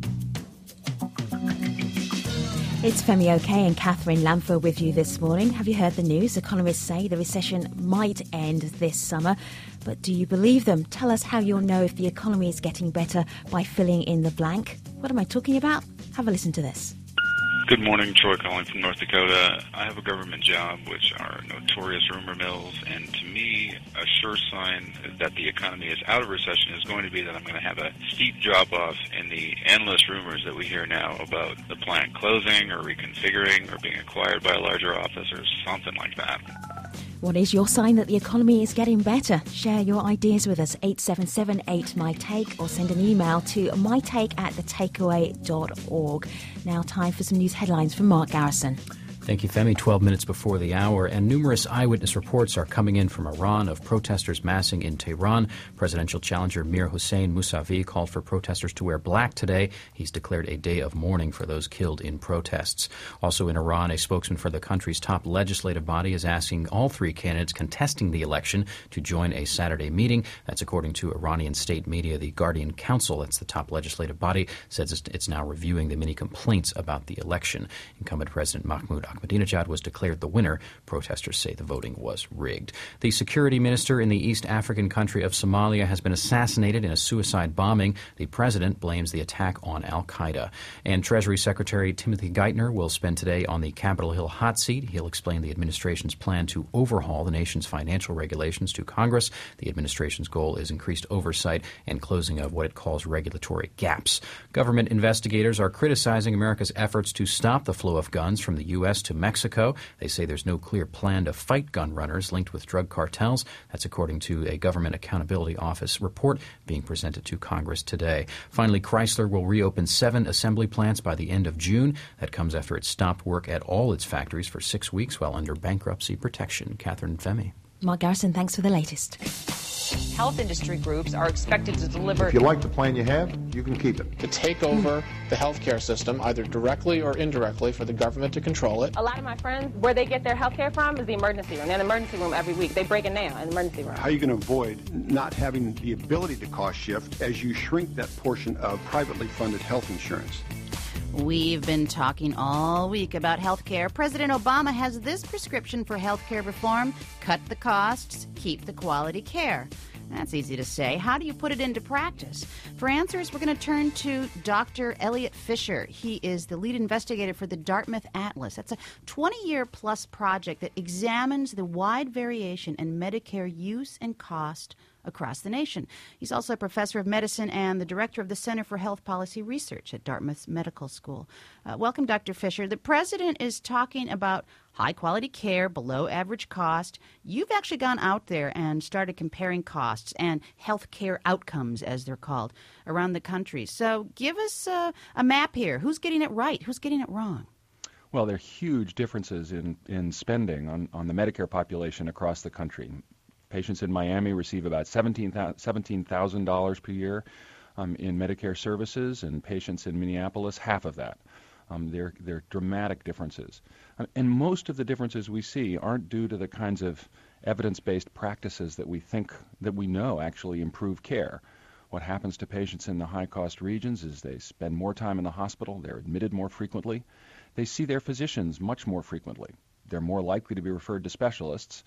It's Femi Oke and Catherine Lamfer with you this morning. Have you heard the news? Economists say the recession might end this summer. But do you believe them? Tell us how you'll know if the economy is getting better by filling in the blank. What am I talking about? Have a listen to this. Good morning, Troy calling from North Dakota. I have a government job, which are notorious rumor mills, and to me, a sure sign that the economy is out of recession is going to be that I'm going to have a steep drop-off in the endless rumors that we hear now about the plant closing or reconfiguring or being acquired by a larger office or something like that. What is your sign that the economy is getting better? Share your ideas with us, eight seven seven eight my take, or send an email to mytake at the takeaway dot org. Now time for some news headlines from Mark Garrison. Thank you, Femi. Twelve minutes before the hour, and numerous eyewitness reports are coming in from Iran of protesters massing in Tehran. Presidential challenger Mir Hossein Mousavi called for protesters to wear black today. He's declared a day of mourning for those killed in protests. Also in Iran, a spokesman for the country's top legislative body is asking all three candidates contesting the election to join a Saturday meeting. That's according to Iranian state media. The Guardian Council, that's the top legislative body, says it's now reviewing the many complaints about the election. Incumbent President Mahmoud Ahmadinejad was declared the winner. Protesters say the voting was rigged. The security minister in the East African country of Somalia has been assassinated in a suicide bombing. The president blames the attack on al-Qaeda. And Treasury Secretary Timothy Geithner will spend today on the Capitol Hill hot seat. He'll explain the administration's plan to overhaul the nation's financial regulations to Congress. The administration's goal is increased oversight and closing of what it calls regulatory gaps. Government investigators are criticizing America's efforts to stop the flow of guns from the U S to Mexico. They say there's no clear plan to fight gun runners linked with drug cartels. That's according to a Government Accountability Office report being presented to Congress today. Finally, Chrysler will reopen seven assembly plants by the end of June. That comes after it stopped work at all its factories for six weeks while under bankruptcy protection. Catherine Femi. Mark Garrison, thanks for the latest. Health industry groups are expected to deliver. If you like the plan you have, you can keep it. To take over mm. the healthcare system, either directly or indirectly, for the government to control it. A lot of my friends, where they get their healthcare from is the emergency room. They're in the emergency room every week. They break it down in the emergency room. How are you going to avoid not having the ability to cost shift as you shrink that portion of privately funded health insurance? We've been talking all week about health care. President Obama has this prescription for health care reform: cut the costs, keep the quality care. That's easy to say. How do you put it into practice? For answers, we're going to turn to Doctor Elliot Fisher. He is the lead investigator for the Dartmouth Atlas. That's a twenty-year-plus project that examines the wide variation in Medicare use and cost across the nation. He's also a professor of medicine and the director of the Center for Health Policy Research at Dartmouth Medical School. Uh, welcome, Doctor Fisher. The president is talking about high-quality care, below-average cost. You've actually gone out there and started comparing costs and health care outcomes, as they're called, around the country. So give us uh, a map here. Who's getting it right? Who's getting it wrong? Well, there are huge differences in, in spending on, on the Medicare population across the country. Patients in Miami receive about seventeen thousand dollars per year um, in Medicare services, and patients in Minneapolis, half of that. Um, there, there are dramatic differences. Uh, and most of the differences we see aren't due to the kinds of evidence-based practices that we think, that we know actually improve care. What happens to patients in the high-cost regions is they spend more time in the hospital, they're admitted more frequently, they see their physicians much more frequently, they're more likely to be referred to specialists,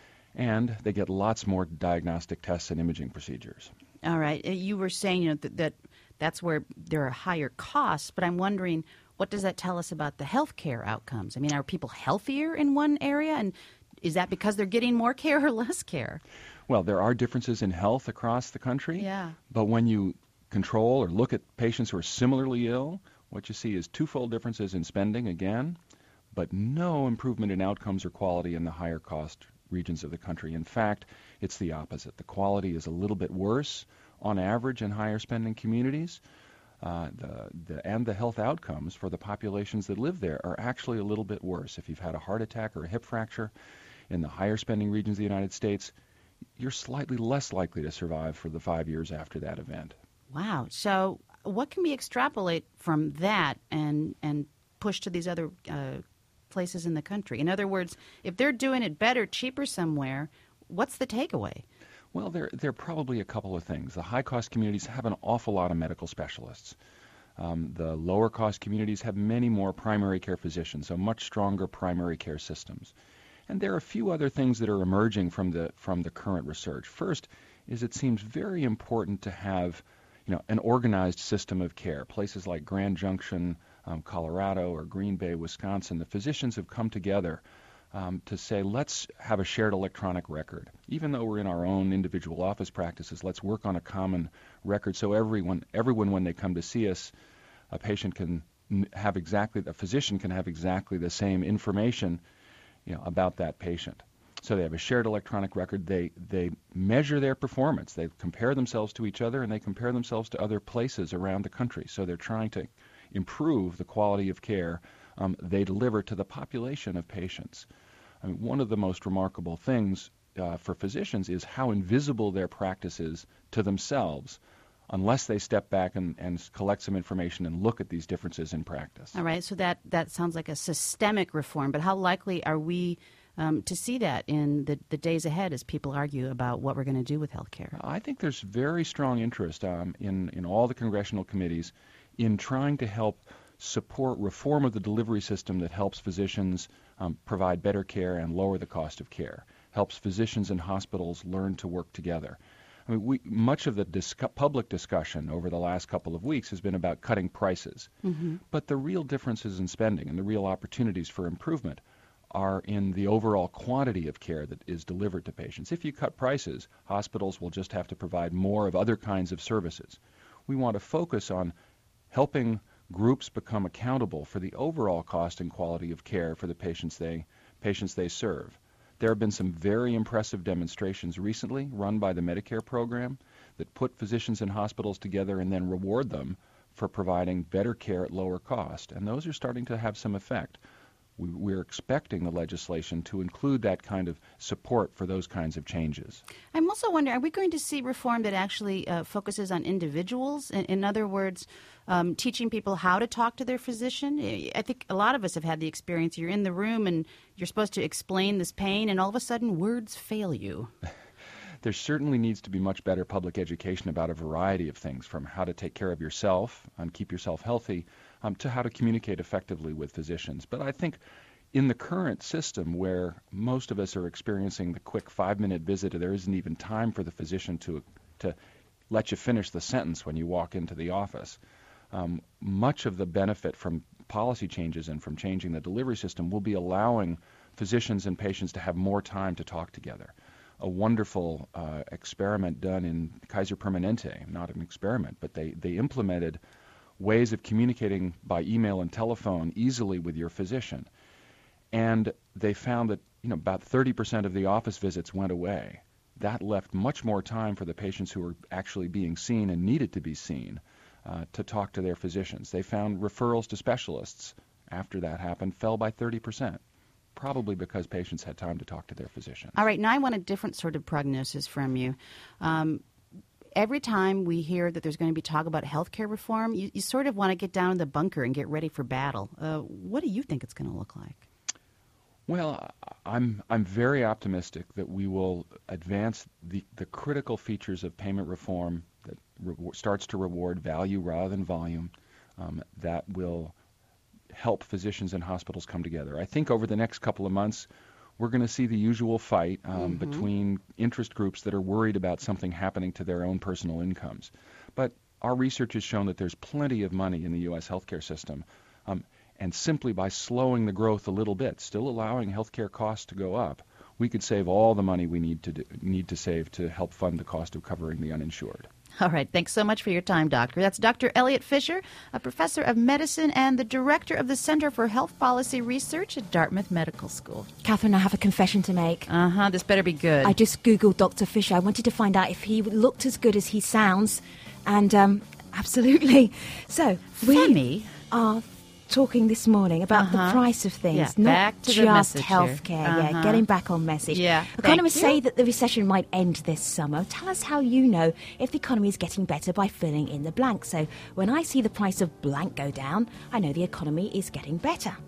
and they get lots more diagnostic tests and imaging procedures. All right. You were saying, you know, that, that that's where there are higher costs, but I'm wondering, what does that tell us about the health care outcomes? I mean, are people healthier in one area, and is that because they're getting more care or less care? Well, there are differences in health across the country, yeah. But when you control or look at patients who are similarly ill, what you see is twofold differences in spending, again, but no improvement in outcomes or quality in the higher cost regions of the country. In fact, it's the opposite. The quality is a little bit worse on average in higher spending communities. Uh, the, the, and the health outcomes for the populations that live there are actually a little bit worse. If you've had a heart attack or a hip fracture in the higher spending regions of the United States, you're slightly less likely to survive for the five years after that event. Wow. So what can we extrapolate from that and, and push to these other uh, places in the country? In other words, if they're doing it better, cheaper somewhere, what's the takeaway? Well, there, there are probably a couple of things. The high-cost communities have an awful lot of medical specialists. Um, the lower-cost communities have many more primary care physicians, so much stronger primary care systems. And there are a few other things that are emerging from the from the current research. First is it seems very important to have, you know, an organized system of care. Places like Grand Junction, um, Colorado, or Green Bay, Wisconsin, the physicians have come together um, to say, let's have a shared electronic record. Even though we're in our own individual office practices, let's work on a common record so everyone, everyone when they come to see us, a patient can have exactly, a physician can have exactly the same information, you know, about that patient. So they have a shared electronic record. They they measure their performance. They compare themselves to each other, and they compare themselves to other places around the country. So they're trying to improve the quality of care um, they deliver to the population of patients. I mean, one of the most remarkable things uh, for physicians is how invisible their practice is to themselves unless they step back and, and collect some information and look at these differences in practice. All right, so that, that sounds like a systemic reform, but how likely are we um, to see that in the, the days ahead as people argue about what we're going to do with health care? I think there's very strong interest um, in, in all the congressional committees in trying to help support reform of the delivery system that helps physicians um, provide better care and lower the cost of care, helps physicians and hospitals learn to work together. I mean, we, much of the dis- public discussion over the last couple of weeks has been about cutting prices. Mm-hmm. But the real differences in spending and the real opportunities for improvement are in the overall quantity of care that is delivered to patients. If you cut prices, hospitals will just have to provide more of other kinds of services. We want to focus on helping groups become accountable for the overall cost and quality of care for the patients they, patients they serve. There have been some very impressive demonstrations recently run by the Medicare program that put physicians and hospitals together and then reward them for providing better care at lower cost. And those are starting to have some effect. we, we're expecting the legislation to include that kind of support for those kinds of changes. I'm also wondering, are we going to see reform that actually uh, focuses on individuals? In, in other words, um, teaching people how to talk to their physician? I think a lot of us have had the experience. You're in the room and you're supposed to explain this pain, and all of a sudden words fail you. There certainly needs to be much better public education about a variety of things, from how to take care of yourself and keep yourself healthy um, to how to communicate effectively with physicians. But I think in the current system, where most of us are experiencing the quick five-minute visit, there isn't even time for the physician to to let you finish the sentence when you walk into the office. Um, much of the benefit from policy changes and from changing the delivery system will be allowing physicians and patients to have more time to talk together. A wonderful uh, experiment done in Kaiser Permanente, not an experiment, but they, they implemented ways of communicating by email and telephone easily with your physician. And they found that, you know, about thirty percent of the office visits went away. That left much more time for the patients who were actually being seen and needed to be seen uh, to talk to their physicians. They found referrals to specialists after that happened fell by thirty percent. Probably because patients had time to talk to their physician. All right, now I want a different sort of prognosis from you. Um, every time we hear that there's going to be talk about health care reform, you, you sort of want to get down in the bunker and get ready for battle. Uh, what do you think it's going to look like? Well, I'm I'm very optimistic that we will advance the, the critical features of payment reform that re- starts to reward value rather than volume, um, that will help physicians and hospitals come together. I think over the next couple of months, we're going to see the usual fight um, mm-hmm. between interest groups that are worried about something happening to their own personal incomes. But our research has shown that there's plenty of money in the U S healthcare system, um, and simply by slowing the growth a little bit, still allowing healthcare costs to go up, we could save all the money we need to do, need to save to help fund the cost of covering the uninsured. All right. Thanks so much for your time, Doctor. That's Doctor Elliot Fisher, a professor of medicine and the director of the Center for Health Policy Research at Dartmouth Medical School. Catherine, I have a confession to make. Uh-huh. This better be good. I just Googled Doctor Fisher. I wanted to find out if he looked as good as he sounds. And um, absolutely. So, we Femi. are talking this morning about uh-huh. the price of things, yeah, not back to just the healthcare. Uh-huh. Yeah, getting back on message. Yeah, economists thank say you. that the recession might end this summer. Tell us how you know if the economy is getting better by filling in the blank. So when I see the price of blank go down, I know the economy is getting better.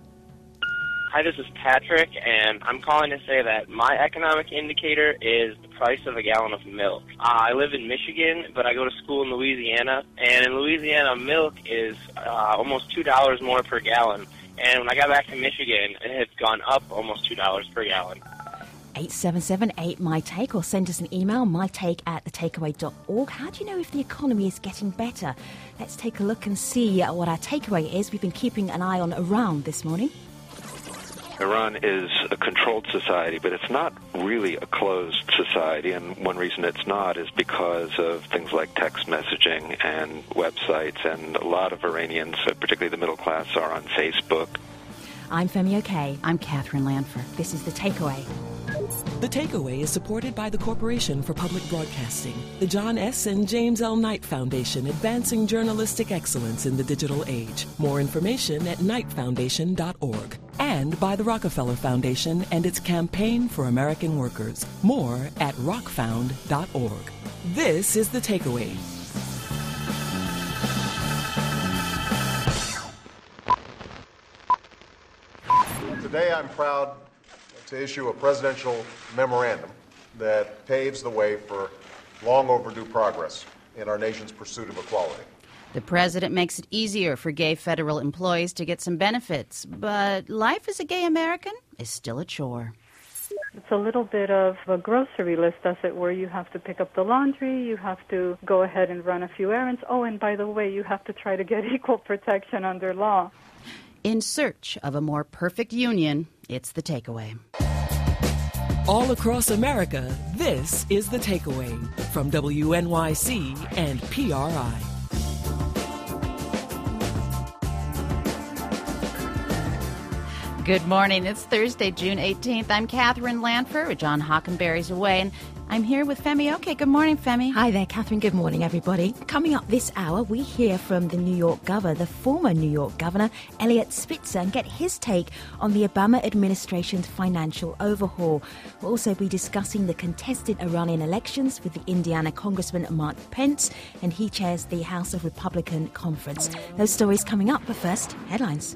Hi, this is Patrick, and I'm calling to say that my economic indicator is the price of a gallon of milk. Uh, I live in Michigan, but I go to school in Louisiana, and in Louisiana, milk is uh, almost two dollars more per gallon. And when I got back to Michigan, it had gone up almost two dollars per gallon. eight seven seven eight my take, or send us an email, mytake at the takeaway dot org. How do you know if the economy is getting better? Let's take a look and see what our takeaway is. We've been keeping an eye on Iran this morning. Iran is a controlled society, but it's not really a closed society, and one reason it's not is because of things like text messaging and websites, and a lot of Iranians, particularly the middle class, are on Facebook. I'm Femi Okey. I'm Catherine Lanford. This is The Takeaway. The Takeaway is supported by the Corporation for Public Broadcasting, the John S. and James L. Knight Foundation, advancing journalistic excellence in the digital age. More information at knight foundation dot org. And by the Rockefeller Foundation and its Campaign for American Workers. More at rock found dot org. This is The Takeaway. Today I'm proud to issue a presidential memorandum that paves the way for long overdue progress in our nation's pursuit of equality. The president makes it easier for gay federal employees to get some benefits, but life as a gay American is still a chore. It's a little bit of a grocery list, as it were. You have to pick up the laundry, you have to go ahead and run a few errands. Oh, and by the way, you have to try to get equal protection under law. In search of a more perfect union, it's The Takeaway. All across America, this is The Takeaway from W N Y C and P R I. Good morning. It's Thursday, June eighteenth. I'm Catherine Lanford. John Hockenberry's away. And I'm here with Femi. Okay, good morning, Femi. Hi there, Catherine. Good morning, everybody. Coming up this hour, we hear from the New York governor, the former New York governor, Eliot Spitzer, and get his take on the Obama administration's financial overhaul. We'll also be discussing the contested Iranian elections with the Indiana Congressman Mark Pence, and he chairs the House of Republican Conference. Those stories coming up, but first, headlines.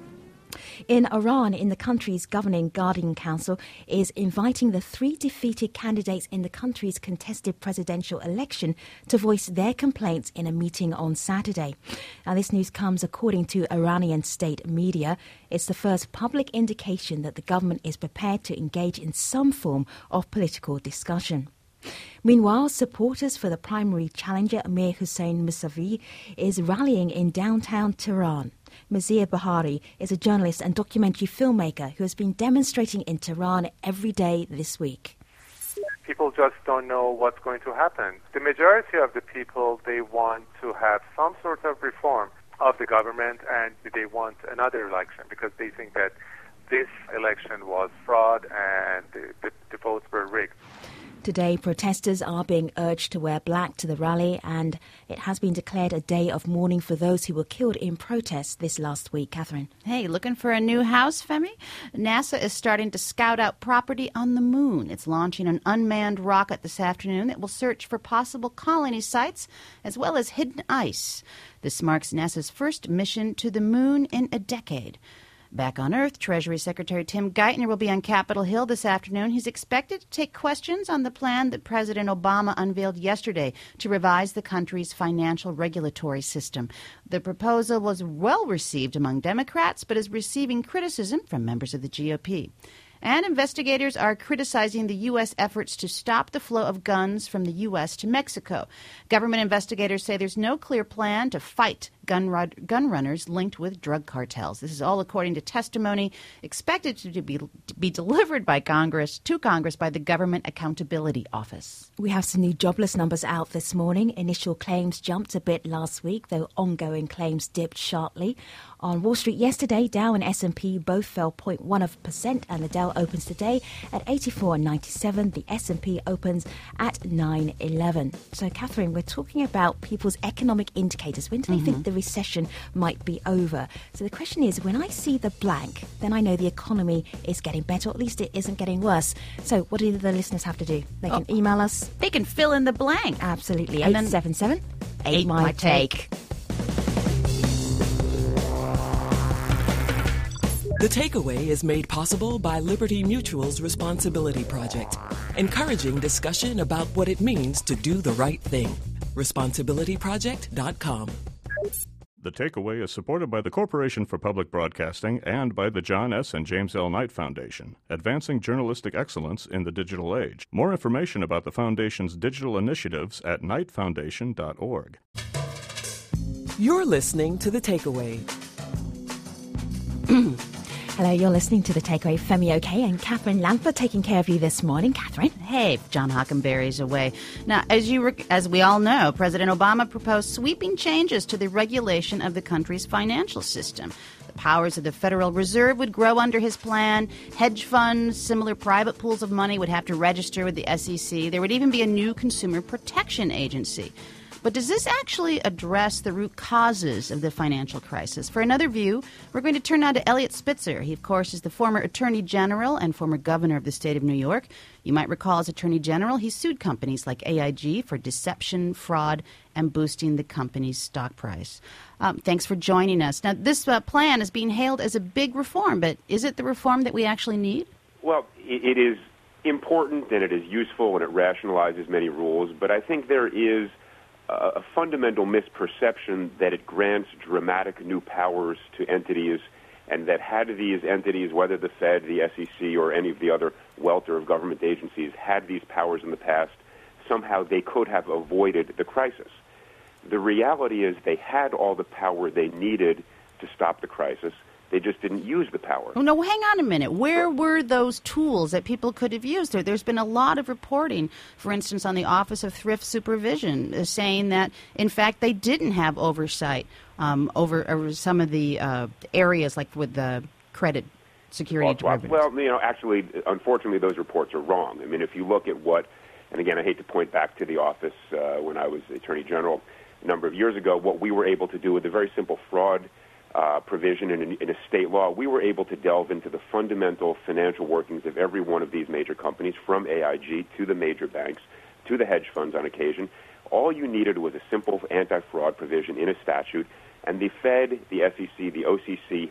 In Iran, in the country's governing Guardian Council is inviting the three defeated candidates in the country's contested presidential election to voice their complaints in a meeting on Saturday. Now, this news comes according to Iranian state media. It's the first public indication that the government is prepared to engage in some form of political discussion. Meanwhile, supporters for the primary challenger Mir Hossein Mousavi is rallying in downtown Tehran. Mazir Bahari is a journalist and documentary filmmaker who has been demonstrating in Tehran every day this week. People just don't know what's going to happen. The majority of the people, they want to have some sort of reform of the government, and they want another election because they think that this election was fraud and the, the, the votes were rigged. Today, protesters are being urged to wear black to the rally, and it has been declared a day of mourning for those who were killed in protests this last week. Catherine. Hey, looking for a new house, Femi? NASA is starting to scout out property on the moon. It's launching an unmanned rocket this afternoon that will search for possible colony sites as well as hidden ice. This marks NASA's first mission to the moon in a decade. Back on Earth, Treasury Secretary Tim Geithner will be on Capitol Hill this afternoon. He's expected to take questions on the plan that President Obama unveiled yesterday to revise the country's financial regulatory system. The proposal was well received among Democrats, but is receiving criticism from members of the G O P. And investigators are criticizing the U S efforts to stop the flow of guns from the U S to Mexico. Government investigators say there's no clear plan to fight gun, run- gun runners linked with drug cartels. This is all according to testimony expected to be, to be delivered by Congress to Congress by the Government Accountability Office. We have some new jobless numbers out this morning. Initial claims jumped a bit last week, though ongoing claims dipped sharply. On Wall Street yesterday, Dow and S and P both fell zero point one percent, and the Dow opens today at eighty-four ninety-seven. The S and P opens at nine eleven. So, Catherine, we're talking about people's economic indicators. When do they mm-hmm. think the recession might be over? So the question is, when I see the blank, then I know the economy is getting better, or at least it isn't getting worse. So what do the listeners have to do? They can oh, email us. They can fill in the blank. Absolutely. eight seven seven, eight my take. The Takeaway is made possible by Liberty Mutual's Responsibility Project, encouraging discussion about what it means to do the right thing. responsibility project dot com. The Takeaway is supported by the Corporation for Public Broadcasting and by the John S. and James L. Knight Foundation, advancing journalistic excellence in the digital age. More information about the Foundation's digital initiatives at knight foundation dot org. You're listening to The Takeaway. Hello, you're listening to The Takeaway. Femi OK and Catherine Lanford taking care of you this morning. Catherine. Hey, John Hockenberry's away. Now, as you re- as we all know, President Obama proposed sweeping changes to the regulation of the country's financial system. The powers of the Federal Reserve would grow under his plan. Hedge funds, similar private pools of money would have to register with the S E C. There would even be a new consumer protection agency. But does this actually address the root causes of the financial crisis? For another view, we're going to turn now to Eliot Spitzer. He, of course, is the former Attorney General and former Governor of the state of New York. You might recall as Attorney General, he sued companies like A I G for deception, fraud, and boosting the company's stock price. Um, thanks for joining us. Now, this uh, plan is being hailed as a big reform, but is it the reform that we actually need? Well, it is important and it is useful and it rationalizes many rules, but I think there is a fundamental misperception that it grants dramatic new powers to entities, and that had these entities, whether the Fed, the S E C, or any of the other welter of government agencies, had these powers in the past, somehow they could have avoided the crisis. The reality is they had all the power they needed to stop the crisis. They just didn't use the power. Oh, no, hang on a minute. Where were those tools that people could have used? There, there's been a lot of reporting, for instance, on the Office of Thrift Supervision, uh, saying that, in fact, they didn't have oversight um, over, over some of the uh, areas, like with the credit security well, derivatives. Well, you know, actually, unfortunately, those reports are wrong. I mean, if you look at what And again, I hate to point back to the office uh, when I was Attorney General a number of years ago. What we were able to do with a very simple fraud uh, provision in, in a state law, we were able to delve into the fundamental financial workings of every one of these major companies, from A I G to the major banks to the hedge funds on occasion. All you needed was a simple anti-fraud provision in a statute, and the Fed, the S E C, the O C C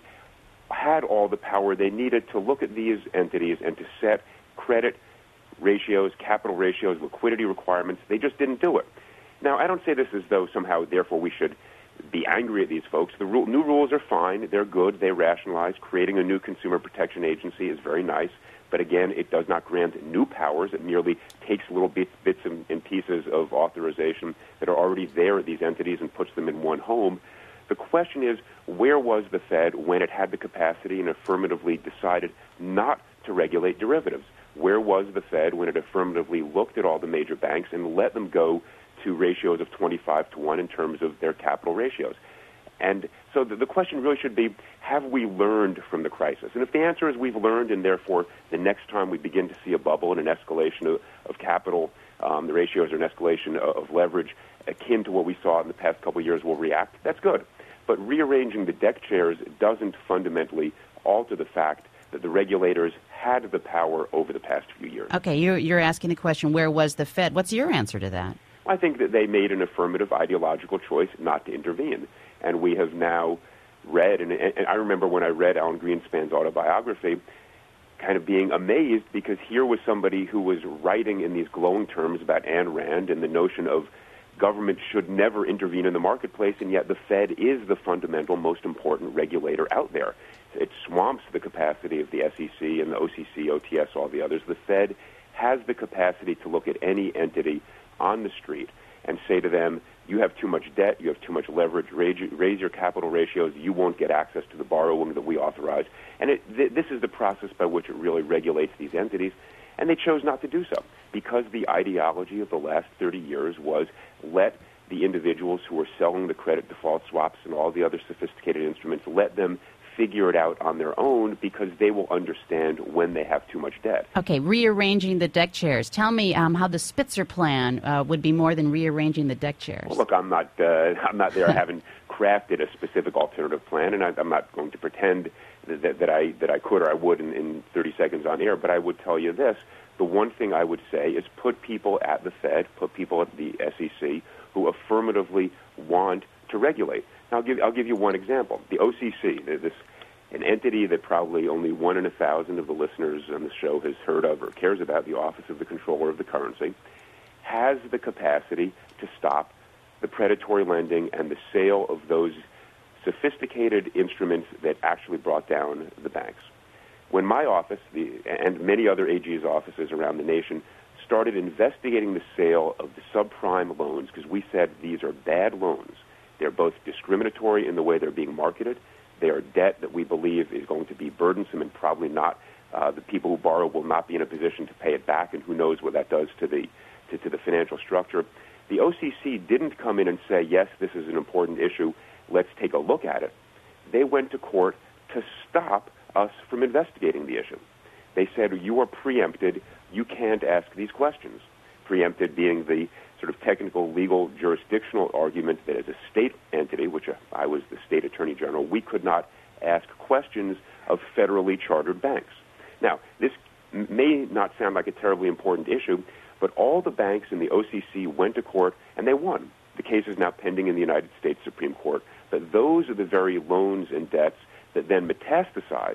had all the power they needed to look at these entities and to set credit ratios, capital ratios, liquidity requirements. They just didn't do it. Now, I don't say this as though somehow, therefore, we should be angry at these folks. The rule, new rules are fine. They're good. They rationalize. Creating a new consumer protection agency is very nice. But again, it does not grant new powers. It merely takes little bits, bits and, and pieces of authorization that are already there at these entities and puts them in one home. The question is, where was the Fed when it had the capacity and affirmatively decided not to regulate derivatives? Where was the Fed when it affirmatively looked at all the major banks and let them go to ratios of twenty-five to one in terms of their capital ratios? And so the, the question really should be, have we learned from the crisis? And if the answer is we've learned, and therefore the next time we begin to see a bubble and an escalation of, of capital, um, the ratios are an escalation of, of leverage akin to what we saw in the past couple of years, we'll react. That's good. But rearranging the deck chairs doesn't fundamentally alter the fact that the regulators had the power over the past few years. Okay, you're, you're asking the question, where was the Fed? What's your answer to that? I think that they made an affirmative ideological choice not to intervene. And we have now read, and, and I remember when I read Alan Greenspan's autobiography, kind of being amazed, because here was somebody who was writing in these glowing terms about Ayn Rand and the notion of government should never intervene in the marketplace, and yet the Fed is the fundamental, most important regulator out there. It swamps the capacity of the S E C and the O C C, O T S, all the others. The Fed has the capacity to look at any entity on the street and say to them, you have too much debt, you have too much leverage, raise, raise your capital ratios, you won't get access to the borrowing that we authorize. And it, th- this is the process by which it really regulates these entities. And they chose not to do so because the ideology of the last thirty years was let the individuals who are selling the credit default swaps and all the other sophisticated instruments, let them figure it out on their own, because they will understand when they have too much debt. Okay, rearranging the deck chairs. Tell me um, how the Spitzer plan uh, would be more than rearranging the deck chairs. Well, look, I'm not, uh, I'm not there. I haven't crafted a specific alternative plan, and I, I'm not going to pretend that, that, that I that I could or I would in, in thirty seconds on air. But I would tell you this: the one thing I would say is put people at the Fed, put people at the S E C who affirmatively want to regulate. Now, I'll give, I'll give you one example. The O C C, this an entity that probably only one in a thousand of the listeners on the show has heard of or cares about, the Office of the Comptroller of the Currency, has the capacity to stop the predatory lending and the sale of those sophisticated instruments that actually brought down the banks. When my office, the, and many other A G's offices around the nation, started investigating the sale of the subprime loans, because we said these are bad loans. They're both discriminatory in the way they're being marketed. They are debt that we believe is going to be burdensome and probably not. Uh, the people who borrow will not be in a position to pay it back, and who knows what that does to the to, to the financial structure. The O C C didn't come in and say, yes, this is an important issue, let's take a look at it. They went to court to stop us from investigating the issue. They said, you are preempted, you can't ask these questions. Preempted being the sort of technical, legal, jurisdictional argument that as a state entity, which I was the state attorney general, we could not ask questions of federally chartered banks. Now, this may not sound like a terribly important issue, but all the banks in the O C C went to court and they won. The case is now pending in the United States Supreme Court. But those are the very loans and debts that then metastasized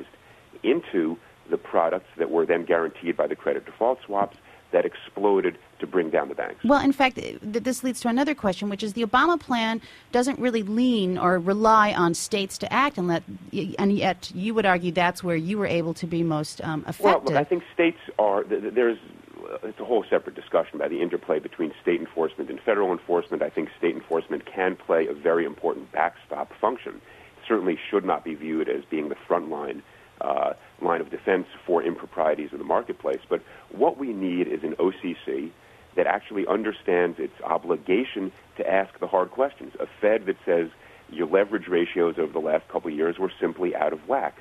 into the products that were then guaranteed by the credit default swaps that exploded to bring down the banks. Well, in fact, th- this leads to another question, which is the Obama plan doesn't really lean or rely on states to act, and, let, and yet you would argue that's where you were able to be most um, effective. Well, look, I think states are, there's, it's a whole separate discussion about the interplay between state enforcement and federal enforcement. I think state enforcement can play a very important backstop function. It certainly should not be viewed as being the front line Uh, line of defense for improprieties in the marketplace. But what we need is an O C C that actually understands its obligation to ask the hard questions. A Fed that says your leverage ratios over the last couple of years were simply out of whack.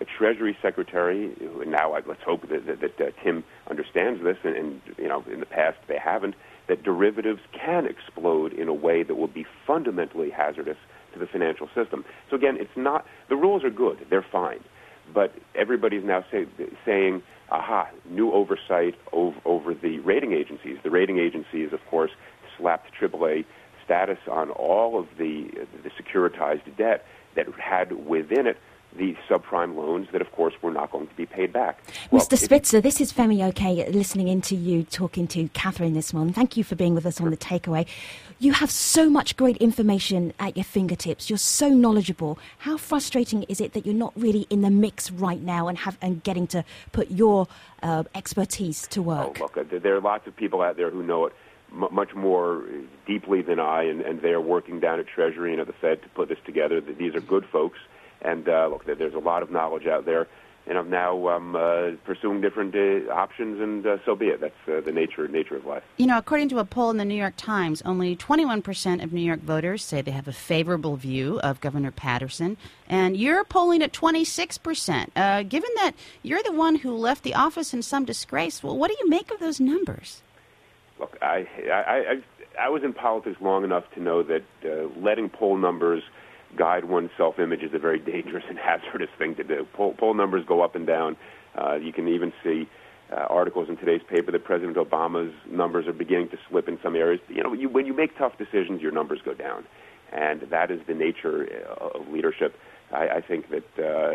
a Treasury Secretary, who now I, let's hope that, that, that uh, Tim understands this, and, and you know, in the past they haven't, that derivatives can explode in a way that will be fundamentally hazardous to the financial system. So again, it's not, the rules are good, they're fine, but everybody's now say, saying, aha, new oversight over, over the rating agencies. The rating agencies, of course, slapped triple A status on all of the, the securitized debt that had within it the subprime loans that, of course, were not going to be paid back. Well, Mister Spitzer, this is Femi Oke listening in to you, talking to Catherine this morning. Thank you for being with us on The Takeaway. You have so much great information at your fingertips. You're so knowledgeable. How frustrating is it that you're not really in the mix right now and have and getting to put your uh, expertise to work? Oh, look, there are lots of people out there who know it m- much more deeply than I, and, and they are working down at Treasury and at the Fed to put this together. These are good folks. And uh, look, there's a lot of knowledge out there, and I'm now um, uh, pursuing different uh, options, and uh, so be it. That's uh, the nature nature of life. You know, according to a poll in the New York Times, only twenty-one percent of New York voters say they have a favorable view of Governor Patterson, and you're polling at twenty-six percent. Uh, given that you're the one who left the office in some disgrace, well, what do you make of those numbers? Look, I I, I, I was in politics long enough to know that uh, letting poll numbers guide one's self-image is a very dangerous and hazardous thing to do. Poll, poll numbers go up and down. Uh, you can even see uh, articles in today's paper that President Obama's numbers are beginning to slip in some areas. You know, you, when you make tough decisions, your numbers go down, and that is the nature of leadership. I, I think that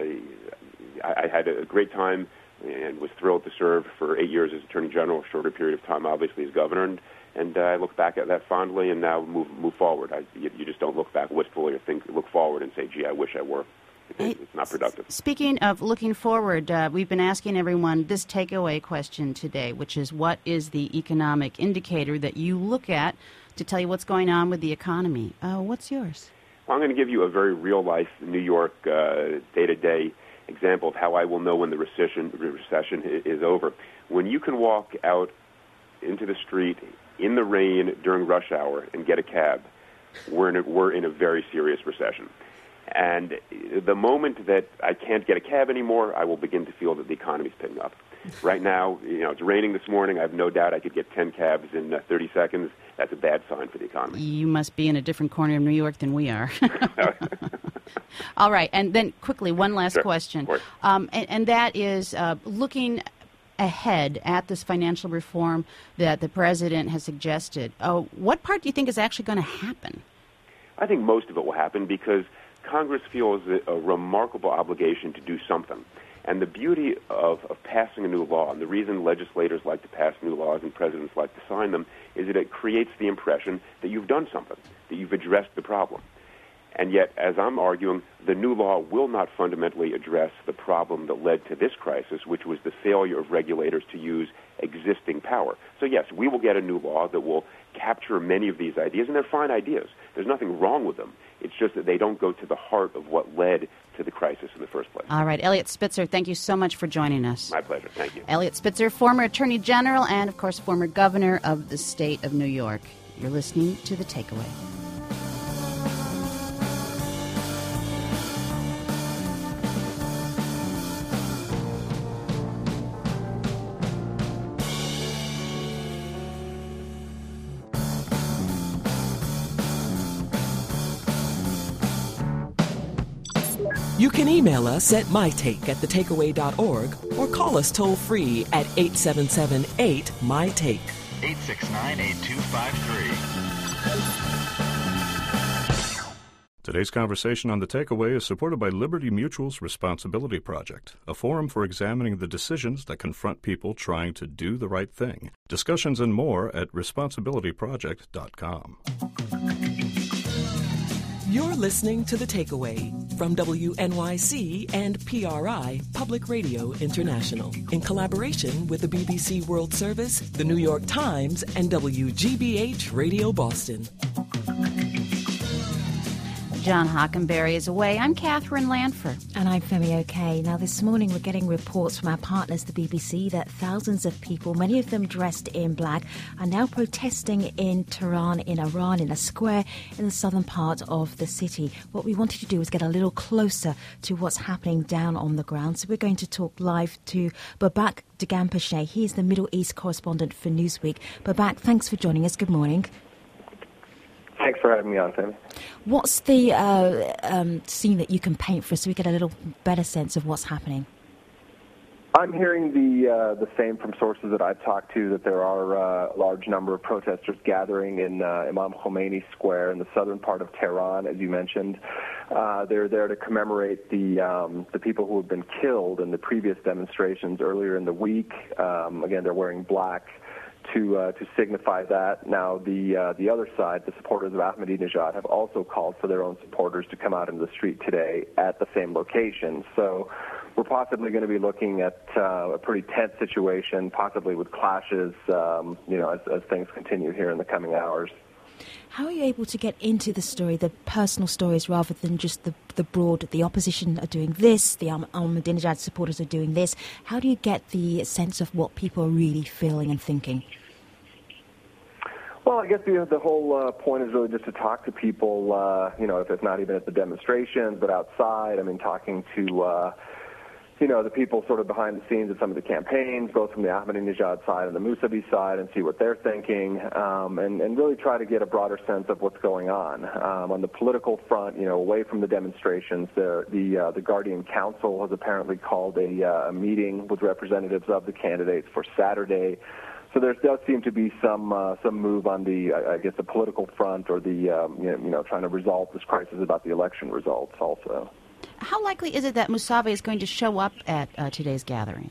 uh, I, I had a great time and was thrilled to serve for eight years as Attorney General, a shorter period of time, obviously, as Governor, and And uh, I look back at that fondly, and now move move forward. I, you, you just don't look back wistfully or think look forward and say, "Gee, I wish I were." It's, it's not productive. Speaking of looking forward, uh, we've been asking everyone this takeaway question today, which is, what is the economic indicator that you look at to tell you what's going on with the economy? Uh, what's yours? Well, I'm going to give you a very real life New York uh, day-to-day example of how I will know when the recession recession is over. When you can walk out into the street in the rain during rush hour and get a cab, we're in a, we're in a very serious recession. And the moment that I can't get a cab anymore, I will begin to feel that the economy's picking up. Right now, you know, it's raining this morning. I have no doubt I could get ten cabs in uh, thirty seconds. That's a bad sign for the economy. You must be in a different corner of New York than we are. All right, and then quickly, one last sure, question, um, and, and that is uh, looking ahead at this financial reform that the president has suggested. Uh, what part do you think is actually going to happen? I think most of it will happen because Congress feels a, a remarkable obligation to do something. And the beauty of, of passing a new law, and the reason legislators like to pass new laws and presidents like to sign them, is that it creates the impression that you've done something, that you've addressed the problem. And yet, as I'm arguing, the new law will not fundamentally address the problem that led to this crisis, which was the failure of regulators to use existing power. So yes, we will get a new law that will capture many of these ideas, and they're fine ideas. There's nothing wrong with them. It's just that they don't go to the heart of what led to the crisis in the first place. All right, Eliot Spitzer, thank you so much for joining us. My pleasure. Thank you. Eliot Spitzer, former Attorney General and, of course, former Governor of the state of New York. You're listening to The Takeaway. You can email us at mytake at the takeaway dot org or call us toll-free at eight seven seven eight M Y Take. eight six nine, eight two five three. Today's conversation on The Takeaway is supported by Liberty Mutual's Responsibility Project, a forum for examining the decisions that confront people trying to do the right thing. Discussions and more at responsibility project dot com. You're listening to The Takeaway from W N Y C and P R I Public Radio International in collaboration with the B B C World Service, the New York Times, and W G B H Radio Boston. John Hockenberry is away. I'm Catherine Lanford. And I'm Femi O'Kay. Now, this morning we're getting reports from our partners, the B B C, that thousands of people, many of them dressed in black, are now protesting in Tehran, in Iran, in a square in the southern part of the city. What we wanted to do was get a little closer to what's happening down on the ground. So we're going to talk live to Babak Deghampashe. He is the Middle East correspondent for Newsweek. Babak, thanks for joining us. Good morning. Thanks for having me on, Sammy. What's the uh, um, scene that you can paint for us so we get a little better sense of what's happening? I'm hearing the uh, the same from sources that I've talked to, that there are uh, a large number of protesters gathering in uh, Imam Khomeini Square in the southern part of Tehran, as you mentioned. Uh, they're there to commemorate the um, the people who have been killed in the previous demonstrations earlier in the week. Um, again, they're wearing black to uh, to signify that. Now, the uh, the other side, the supporters of Ahmadinejad, have also called for their own supporters to come out into the street today at the same location. So we're possibly going to be looking at uh, a pretty tense situation, possibly with clashes, um, you know, as, as things continue here in the coming hours. How are you able to get into the story, the personal stories, rather than just the, the broad, the opposition are doing this, the Ahmadinejad supporters are doing this? How do you get the sense of what people are really feeling and thinking? Well, I guess the, the whole uh, point is really just to talk to people, uh, you know, if it's not even at the demonstrations, but outside. I mean, talking to... Uh, you know, the people sort of behind the scenes of some of the campaigns, both from the Ahmadinejad side and the Mousavi side, and see what they're thinking, um, and, and really try to get a broader sense of what's going on. Um, on the political front, you know, away from the demonstrations, the the, uh, the Guardian Council has apparently called a, uh, a meeting with representatives of the candidates for Saturday. So there does seem to be some uh, some move on the, I guess, the political front, or the, um, you know, you know, trying to resolve this crisis about the election results also. How likely is it that Mousavi is going to show up at uh, today's gathering?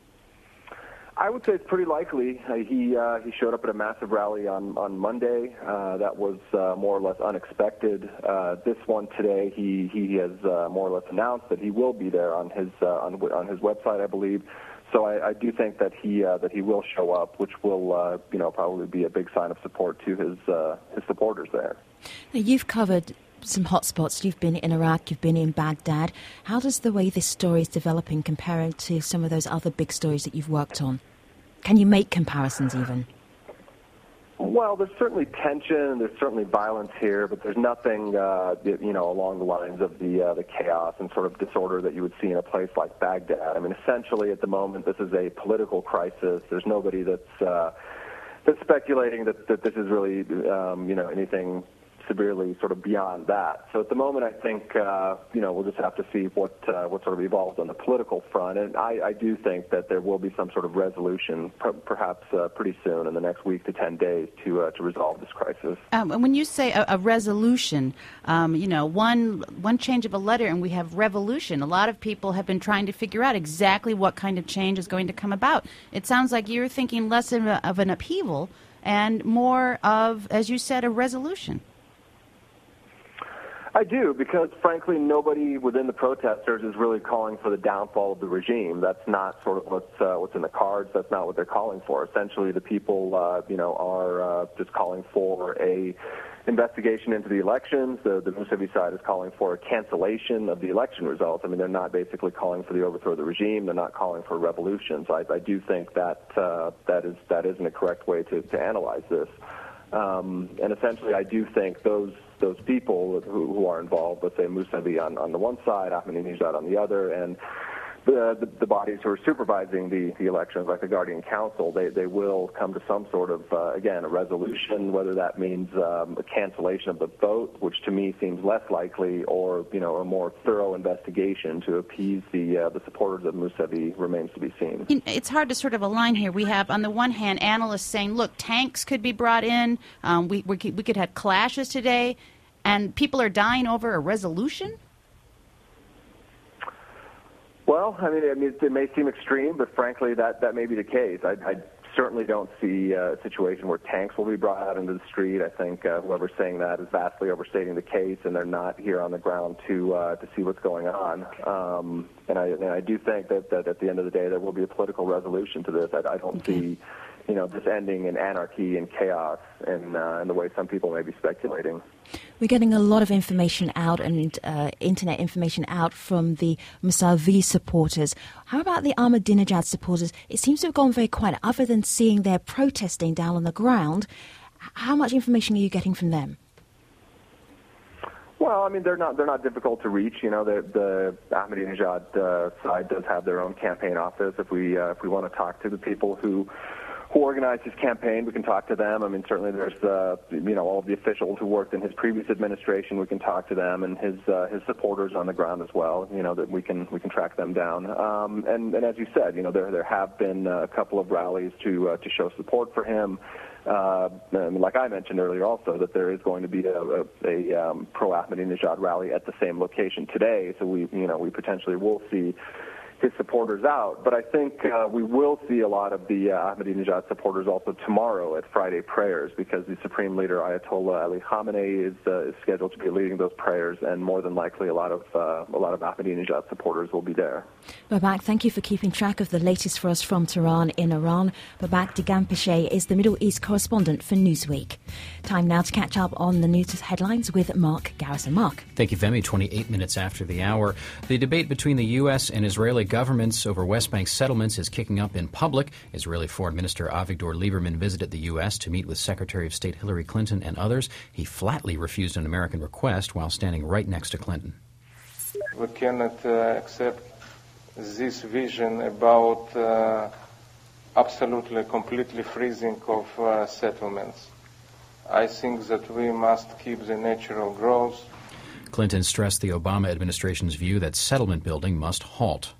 I would say it's pretty likely. Uh, he uh, he showed up at a massive rally on on Monday. Uh, that was uh, more or less unexpected. Uh, this one today, he he has uh, more or less announced that he will be there on his uh, on on his website, I believe. So I, I do think that he uh, that he will show up, which will uh, you know probably be a big sign of support to his uh, his supporters there. Now, you've covered some hotspots. You've been in Iraq, you've been in Baghdad. How does the way this story is developing compare to some of those other big stories that you've worked on? Can you make comparisons even? Well, there's certainly tension, there's certainly violence here, but there's nothing, uh, you know, along the lines of the uh, the chaos and sort of disorder that you would see in a place like Baghdad. I mean, essentially at the moment, this is a political crisis. There's nobody that's uh, that's speculating that, that this is really, um, you know, anything severely sort of beyond that. So at the moment, I think, uh, you know, we'll just have to see what uh, what sort of evolves on the political front. And I, I do think that there will be some sort of resolution, per- perhaps uh, pretty soon, in the next week to ten days, to uh, to resolve this crisis. Um, and when you say a, a resolution, um, you know, one one change of a letter and we have revolution. A lot of people have been trying to figure out exactly what kind of change is going to come about. It sounds like you're thinking less of, a, of an upheaval and more of, as you said, a resolution. I do, because frankly, nobody within the protesters is really calling for the downfall of the regime. That's not sort of what's uh, what's in the cards. That's not what they're calling for. Essentially, the people, uh, you know, are uh, just calling for a investigation into the elections. The, the Mousavi side is calling for a cancellation of the election results. I mean, they're not basically calling for the overthrow of the regime. They're not calling for a revolution. So I, I do think that uh, that is that isn't a correct way to, to analyze this. Um, and essentially, I do think those those people who, who are involved, let's say Mousavi on, on the one side, Ahmadinejad on the other, and the, the, the bodies who are supervising the, the elections, like the Guardian Council, they, they will come to some sort of, uh, again, a resolution, whether that means um, a cancellation of the vote, which to me seems less likely, or, you know, a more thorough investigation to appease the uh, the supporters of Mousavi remains to be seen. It's hard to sort of align here. We have, on the one hand, analysts saying, look, tanks could be brought in. Um, we, we, could, we could have clashes today, and people are dying over a resolution? Well, I mean, I mean, it may seem extreme, but frankly, that, that may be the case. I, I certainly don't see uh, a situation where tanks will be brought out into the street. I think uh, whoever's saying that is vastly overstating the case, and they're not here on the ground to uh, to see what's going on. Um, and, I, and I do think that, that at the end of the day, there will be a political resolution to this. I, I don't see you know, this ending in anarchy and chaos in, uh, in the way some people may be speculating. We're getting a lot of information out and uh, internet information out from the Mousavi supporters. How about the Ahmadinejad supporters? It seems to have gone very quiet. Other than seeing their protesting down on the ground, how much information are you getting from them? Well, I mean, they're not they're not difficult to reach. You know, the, the Ahmadinejad uh, side does have their own campaign office. If we uh, if we want to talk to the people who who organized his campaign, we can talk to them. I mean, certainly there's uh, you know all of the officials who worked in his previous administration. We can talk to them, and his uh, his supporters on the ground as well. You know, that we can we can track them down. Um, and and as you said, you know, there there have been a couple of rallies to uh, to show support for him. Uh, and like I mentioned earlier also, that there is going to be a, a, a um, pro-Ahmadinejad rally at the same location today, so we, you know, we potentially will see his supporters out. But I think uh, we will see a lot of the uh, Ahmadinejad supporters also tomorrow at Friday prayers, because the Supreme Leader Ayatollah Ali Khamenei is, uh, is scheduled to be leading those prayers, and more than likely a lot of uh, a lot of Ahmadinejad supporters will be there. Babak, thank you for keeping track of the latest for us from Tehran in Iran. Babak Digampiche is the Middle East correspondent for Newsweek. Time now to catch up on the news headlines with Mark Garrison. Mark. Thank you, Femi. twenty-eight minutes after the hour. The debate between the U S and Israeli governments over West Bank settlements is kicking up in public. Israeli Foreign Minister Avigdor Lieberman visited the U S to meet with Secretary of State Hillary Clinton and others. He flatly refused an American request while standing right next to Clinton. We cannot uh, accept this vision about uh, absolutely, completely freezing of uh, settlements. I think that we must keep the natural growth. Clinton stressed the Obama administration's view that settlement building must halt.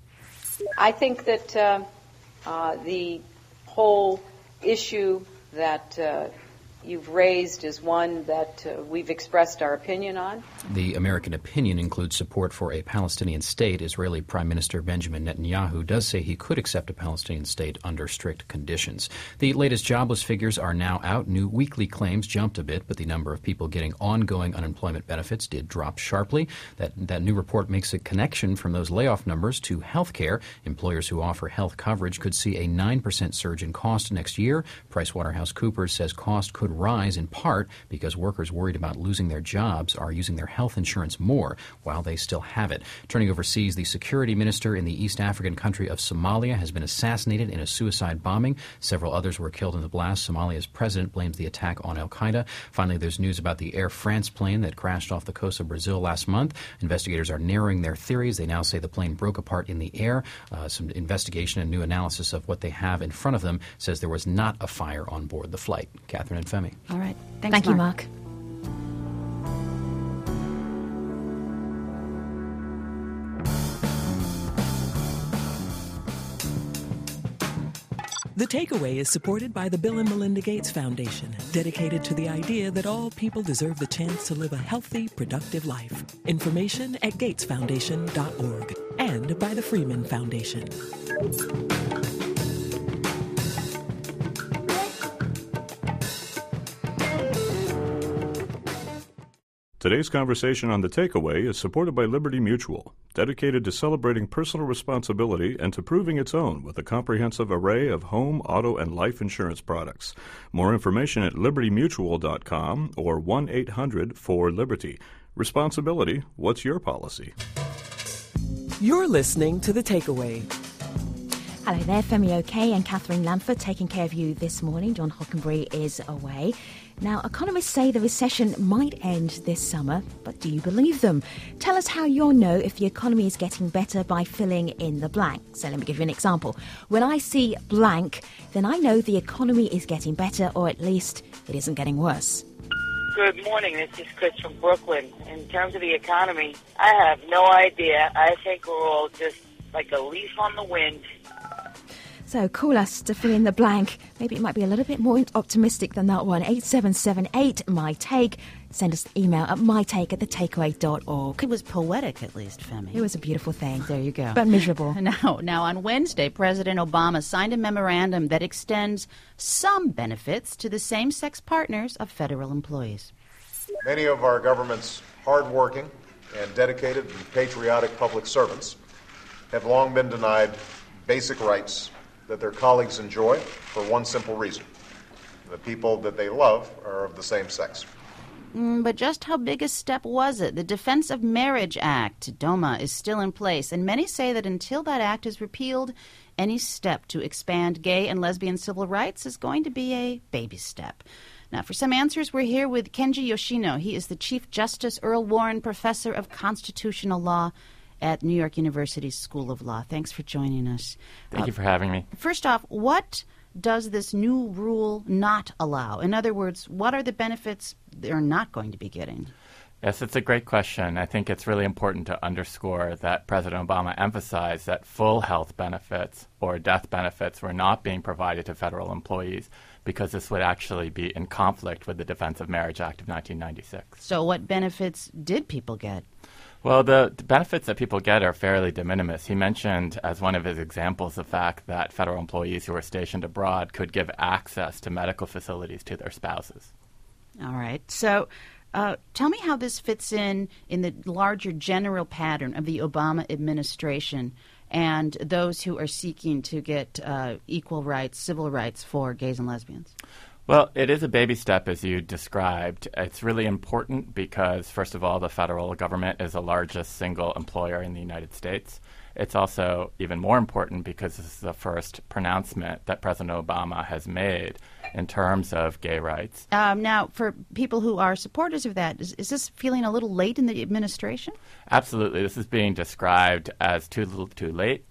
I think that uh, uh, the whole issue that uh, you've raised is one that uh, we've expressed our opinion on. The American opinion includes support for a Palestinian state. Israeli Prime Minister Benjamin Netanyahu does say he could accept a Palestinian state under strict conditions. The latest jobless figures are now out. New weekly claims jumped a bit, but the number of people getting ongoing unemployment benefits did drop sharply. That, that new report makes a connection from those layoff numbers to health care. Employers who offer health coverage could see a nine percent surge in cost next year. PricewaterhouseCoopers says cost could rise in part because workers worried about losing their jobs are using their health insurance more while they still have it. Turning overseas, the security minister in the East African country of Somalia has been assassinated in a suicide bombing. Several others were killed in the blast. Somalia's president blames the attack on al-Qaeda. Finally, there's news about the Air France plane that crashed off the coast of Brazil last month. Investigators are narrowing their theories. They now say the plane broke apart in the air. Uh, some investigation and new analysis of what they have in front of them says there was not a fire on board the flight. Catherine and Femi. All right. Thanks, Thank Mark. you, Mark. The Takeaway is supported by the Bill and Melinda Gates Foundation, dedicated to the idea that all people deserve the chance to live a healthy, productive life. Information at gates foundation dot org, and by the Freeman Foundation. Today's conversation on The Takeaway is supported by Liberty Mutual, dedicated to celebrating personal responsibility and to proving its own with a comprehensive array of home, auto, and life insurance products. More information at liberty mutual dot com or one eight hundred four liberty. Responsibility, what's your policy? You're listening to The Takeaway. Hello there, Femi OK and Catherine Lamford taking care of you this morning. John Hockenberry is away. Now, economists say the recession might end this summer, but do you believe them? Tell us how you'll know if the economy is getting better by filling in the blank. So let me give you an example. When I see blank, then I know the economy is getting better, or at least it isn't getting worse. Good morning. This is Chris from Brooklyn. In terms of the economy, I have no idea. I think we're all just like a leaf on the wind. So call us to fill in the blank. Maybe it might be a little bit more optimistic than that one. eight seven seven eight, my take. Send us an email at my take at the takeaway dot org. It was poetic, at least, Femi. It was a beautiful thing. There you go. But miserable. Now, now, on Wednesday, President Obama signed a memorandum that extends some benefits to the same-sex partners of federal employees. Many of our government's hardworking and dedicated and patriotic public servants have long been denied basic rights that their colleagues enjoy for one simple reason. The people that they love are of the same sex. Mm, but just how big a step was it? The Defense of Marriage Act, DOMA, is still in place, and many say that until that act is repealed, any step to expand gay and lesbian civil rights is going to be a baby step. Now, for some answers, we're here with Kenji Yoshino. He is the Chief Justice Earl Warren Professor of Constitutional Law at New York University's School of Law. Thanks for joining us. Thank uh, you for having me. First off, what does this new rule not allow? In other words, what are the benefits they're not going to be getting? Yes, it's a great question. I think it's really important to underscore that President Obama emphasized that full health benefits or death benefits were not being provided to federal employees because this would actually be in conflict with the Defense of Marriage Act of nineteen ninety-six. So what benefits did people get? Well, the, the benefits that people get are fairly de minimis. He mentioned as one of his examples the fact that federal employees who are stationed abroad could give access to medical facilities to their spouses. All right. So uh, tell me how this fits in in the larger general pattern of the Obama administration and those who are seeking to get uh, equal rights, civil rights for gays and lesbians. Well, it is a baby step, as you described. It's really important because, first of all, the federal government is the largest single employer in the United States. It's also even more important because this is the first pronouncement that President Obama has made in terms of gay rights. Um, now, for people who are supporters of that, is, is this feeling a little late in the administration? Absolutely. This is being described as too little too late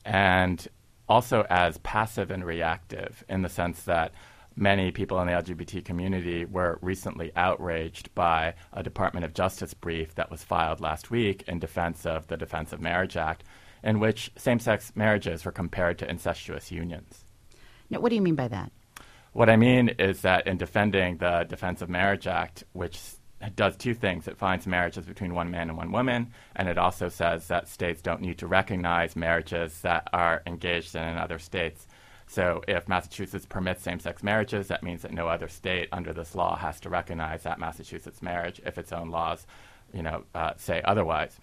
and also as passive and reactive in the sense that many people in the L G B T community were recently outraged by a Department of Justice brief that was filed last week in defense of the Defense of Marriage Act, in which same-sex marriages were compared to incestuous unions. Now, what do you mean by that? What I mean is that in defending the Defense of Marriage Act, which does two things. It finds marriages between one man and one woman, and it also says that states don't need to recognize marriages that are engaged in in other states. So if Massachusetts permits same-sex marriages, that means that no other state under this law has to recognize that Massachusetts marriage if its own laws, you know, uh, say otherwise.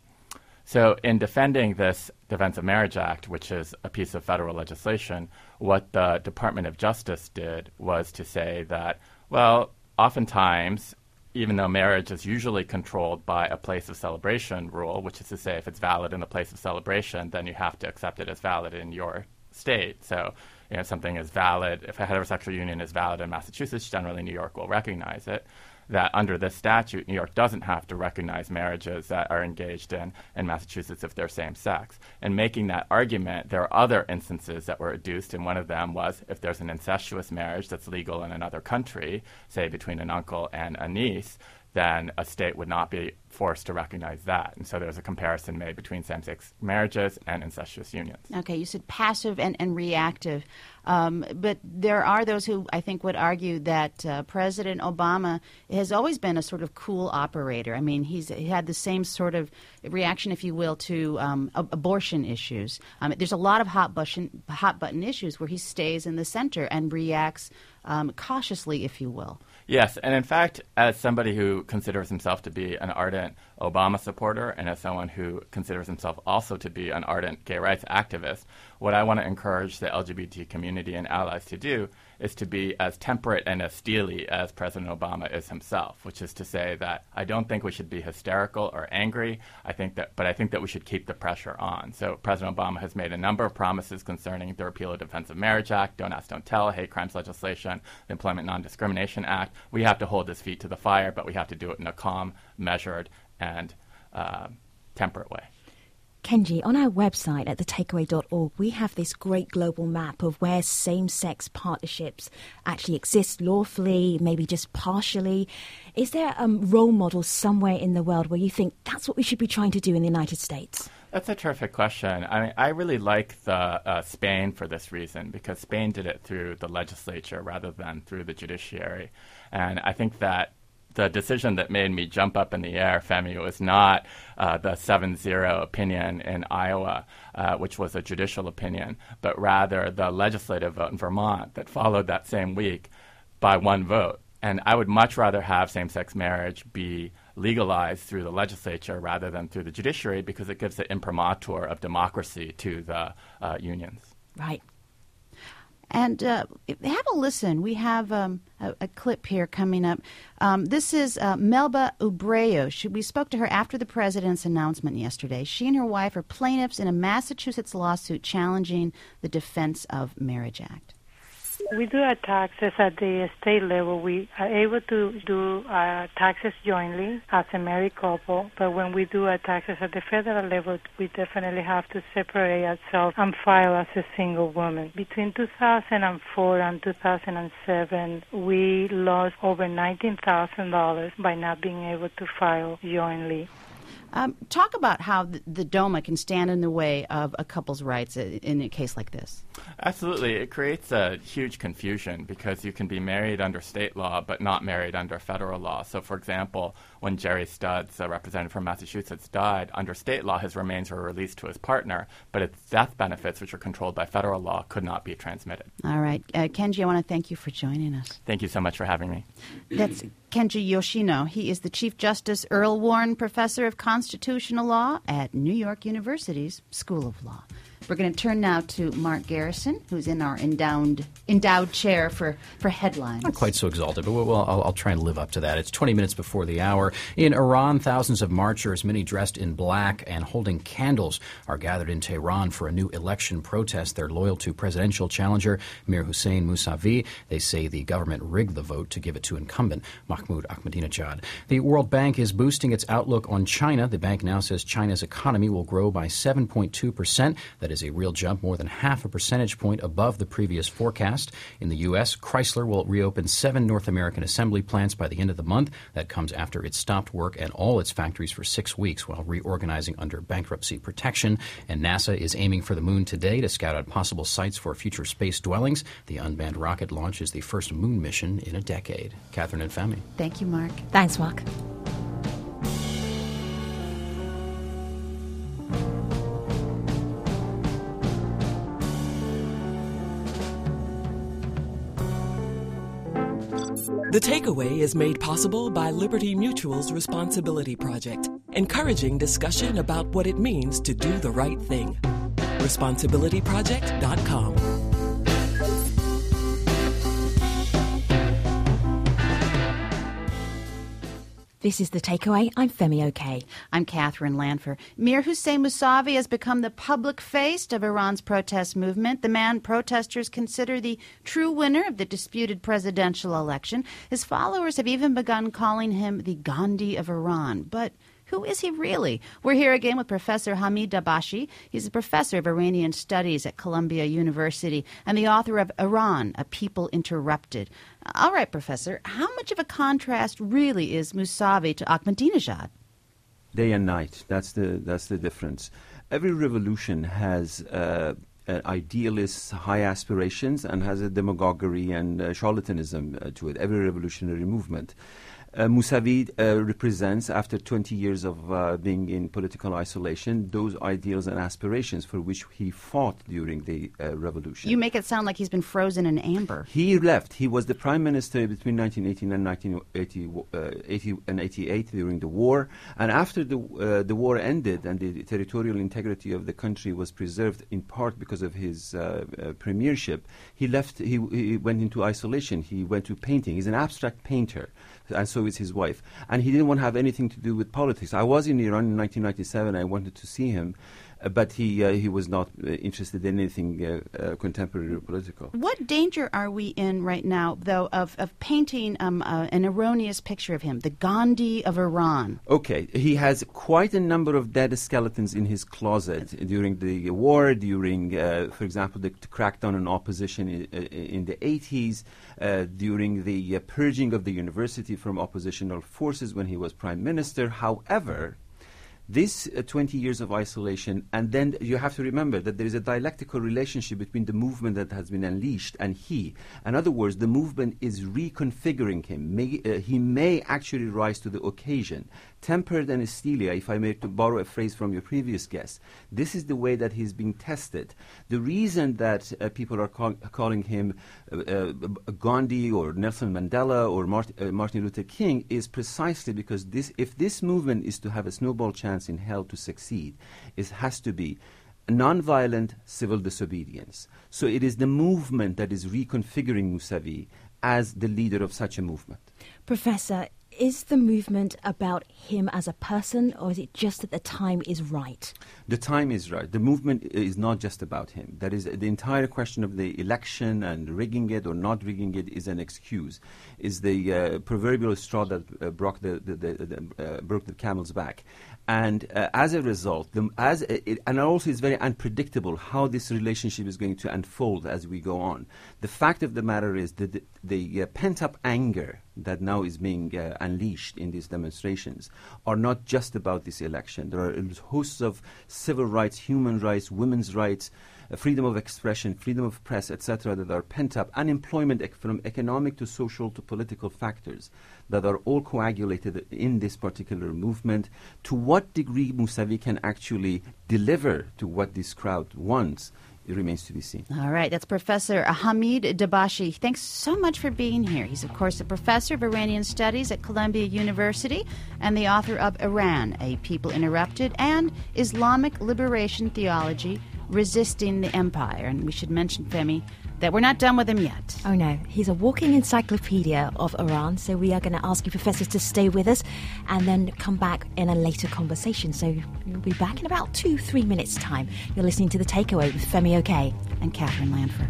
So in defending this Defense of Marriage Act, which is a piece of federal legislation, what the Department of Justice did was to say that, well, oftentimes, even though marriage is usually controlled by a place of celebration rule, which is to say if it's valid in a place of celebration, then you have to accept it as valid in your state. So you know, something is valid, if a heterosexual union is valid in Massachusetts, generally New York will recognize it. That under this statute, New York doesn't have to recognize marriages that are engaged in in Massachusetts if they're same-sex. And making that argument, there are other instances that were adduced, and one of them was if there's an incestuous marriage that's legal in another country, say between an uncle and a niece, then a state would not be forced to recognize that. And so there's a comparison made between same-sex marriages and incestuous unions. Okay, you said passive and, and reactive. Um, but there are those who I think would argue that uh, President Obama has always been a sort of cool operator. I mean, he's he had the same sort of reaction, if you will, to um, ab- abortion issues. Um, there's a lot of hot button, hot button issues where he stays in the center and reacts um, cautiously, if you will. Yes, and in fact, as somebody who considers himself to be an ardent Obama supporter and as someone who considers himself also to be an ardent gay rights activist, what I want to encourage the L G B T community and allies to do is to be as temperate and as steely as President Obama is himself, which is to say that I don't think we should be hysterical or angry. I think that, but I think that we should keep the pressure on. So President Obama has made a number of promises concerning the repeal of the Defense of Marriage Act, Don't Ask, Don't Tell, hate crimes legislation, the Employment Non-Discrimination Act. We have to hold his feet to the fire, but we have to do it in a calm, measured, and uh, temperate way. Kenji, on our website at the takeaway dot org, we have this great global map of where same-sex partnerships actually exist lawfully, maybe just partially. Is there a role model somewhere in the world where you think that's what we should be trying to do in the United States? That's a terrific question. I mean, I really like the uh, Spain for this reason, because Spain did it through the legislature rather than through the judiciary. And I think that the decision that made me jump up in the air, Femi, was not uh, the seven zero opinion in Iowa, uh, which was a judicial opinion, but rather the legislative vote in Vermont that followed that same week by one vote. And I would much rather have same-sex marriage be legalized through the legislature rather than through the judiciary, because it gives the imprimatur of democracy to the uh, unions. Right. And uh, have a listen. We have um, a, a clip here coming up. Um, this is uh, Melba Ubreo. She, we spoke to her after the president's announcement yesterday. She and her wife are plaintiffs in a Massachusetts lawsuit challenging the Defense of Marriage Act. We do our taxes at the state level. We are able to do our taxes jointly as a married couple, but when we do our taxes at the federal level, we definitely have to separate ourselves and file as a single woman. Between two thousand four and two thousand seven, we lost over nineteen thousand dollars by not being able to file jointly. Um, talk about how the, the DOMA can stand in the way of a couple's rights in a case like this. Absolutely. It creates a huge confusion because you can be married under state law but not married under federal law. So, for example, when Jerry Studs, a representative from Massachusetts, died, under state law his remains were released to his partner, but his death benefits, which are controlled by federal law, could not be transmitted. All right. Uh, Kenji, I want to thank you for joining us. Thank you so much for having me. That's Kenji Yoshino. He is the Chief Justice Earl Warren Professor of Constitutional Law at New York University's School of Law. We're going to turn now to Mark Garrison, who's in our endowed endowed chair for, for headlines. Not quite so exalted, but well, I'll, I'll try and live up to that. It's twenty minutes before the hour. In Iran, thousands of marchers, many dressed in black and holding candles, are gathered in Tehran for a new election protest. They're loyal to presidential challenger Mir Hossein Mousavi. They say the government rigged the vote to give it to incumbent Mahmoud Ahmadinejad. The World Bank is boosting its outlook on China. The bank now says China's economy will grow by seven point two percent. That is a real jump, more than half a percentage point above the previous forecast. In the U S, Chrysler will reopen seven North American assembly plants by the end of the month. That comes after it stopped work at all its factories for six weeks while reorganizing under bankruptcy protection. And NASA is aiming for the moon today to scout out possible sites for future space dwellings. The unmanned rocket launches the first moon mission in a decade. Catherine and Femi. Thank you, Mark. Thanks, Mark. The Takeaway is made possible by Liberty Mutual's Responsibility Project, encouraging discussion about what it means to do the right thing. responsibility project dot com. This is The Takeaway. I'm Femi Okey. I'm Catherine Lanfer. Mir Hossein Mousavi has become the public face of Iran's protest movement, the man protesters consider the true winner of the disputed presidential election. His followers have even begun calling him the Gandhi of Iran. But who is he really? We're here again with Professor Hamid Dabashi. He's a professor of Iranian studies at Columbia University and the author of Iran, A People Interrupted. All right, Professor, how much of a contrast really is Mousavi to Ahmadinejad? Day and night. That's the that's the difference. Every revolution has uh, uh, idealists, high aspirations, and has a demagoguery and uh, charlatanism uh, to it. Every revolutionary movement. Uh, Mousavi uh, represents, after twenty years of uh, being in political isolation, those ideals and aspirations for which he fought during the uh, revolution. You make it sound like he's been frozen in amber. He left. He was the prime minister between nineteen eighteen and nineteen eighty, uh, eighty and eighty-eight during the war. And after the uh, the war ended and the territorial integrity of the country was preserved in part because of his uh, uh, premiership, he left. He, he went into isolation. He went to painting. He's an abstract painter. And so is his wife. And he didn't want to have anything to do with politics. I was in Iran in nineteen ninety-seven. I wanted to see him, uh, but he uh, he was not uh, interested in anything uh, uh, contemporary or political. What danger are we in right now, though, of, of painting um, uh, an erroneous picture of him, the Gandhi of Iran? Okay. He has quite a number of dead skeletons in his closet during the war, during, uh, for example, the, the crackdown on opposition in, uh, in the eighties, uh, during the uh, purging of the university from oppositional forces when he was prime minister. However, this uh, twenty years of isolation, and then you have to remember that there is a dialectical relationship between the movement that has been unleashed and he. In other words, the movement is reconfiguring him. May, uh, he may actually rise to the occasion. Tempered anesthesia, if I may to borrow a phrase from your previous guest, this is the way that he's being tested. The reason that uh, people are call, calling him uh, uh, Gandhi or Nelson Mandela or Mart, uh, Martin Luther King is precisely because this, if this movement is to have a snowball chance in hell to succeed, it has to be nonviolent civil disobedience. So it is the movement that is reconfiguring Mousavi as the leader of such a movement. Professor, is the movement about him as a person, or is it just that the time is right? The time is right. The movement is not just about him. That is, the entire question of the election and rigging it or not rigging it is an excuse, is the uh, proverbial straw that uh, broke the, the, the, the, uh, broke the camel's back. And uh, as a result, the, as it, and also it's very unpredictable how this relationship is going to unfold as we go on. The fact of the matter is that the, the uh, pent-up anger that now is being uh, unleashed in these demonstrations are not just about this election. There are hosts of civil rights, human rights, women's rights, uh, freedom of expression, freedom of press, et cetera, that are pent up, unemployment ec- from economic to social to political factors that are all coagulated in this particular movement. To what degree Mousavi can actually deliver to what this crowd wants, it remains to be seen. All right, that's Professor Hamid Dabashi. Thanks so much for being here. He's, of course, a professor of Iranian studies at Columbia University and the author of Iran, A People Interrupted, and Islamic Liberation Theology, Resisting the Empire. And we should mention, Femi, that we're not done with him yet. Oh, no. He's a walking encyclopedia of Iran, so we are going to ask you, professors, to stay with us and then come back in a later conversation. So we'll be back in about two, three minutes' time. You're listening to The Takeaway with Femi Oke and Catherine Lanford.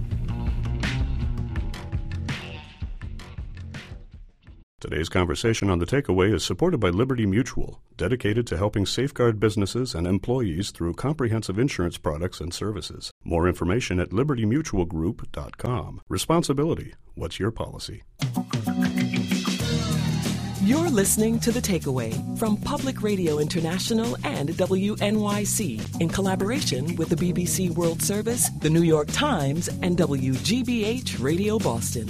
Today's conversation on The Takeaway is supported by Liberty Mutual, dedicated to helping safeguard businesses and employees through comprehensive insurance products and services. More information at liberty mutual group dot com. Responsibility. What's your policy? You're listening to The Takeaway from Public Radio International and W N Y C in collaboration with the B B C World Service, the New York Times, and W G B H Radio Boston.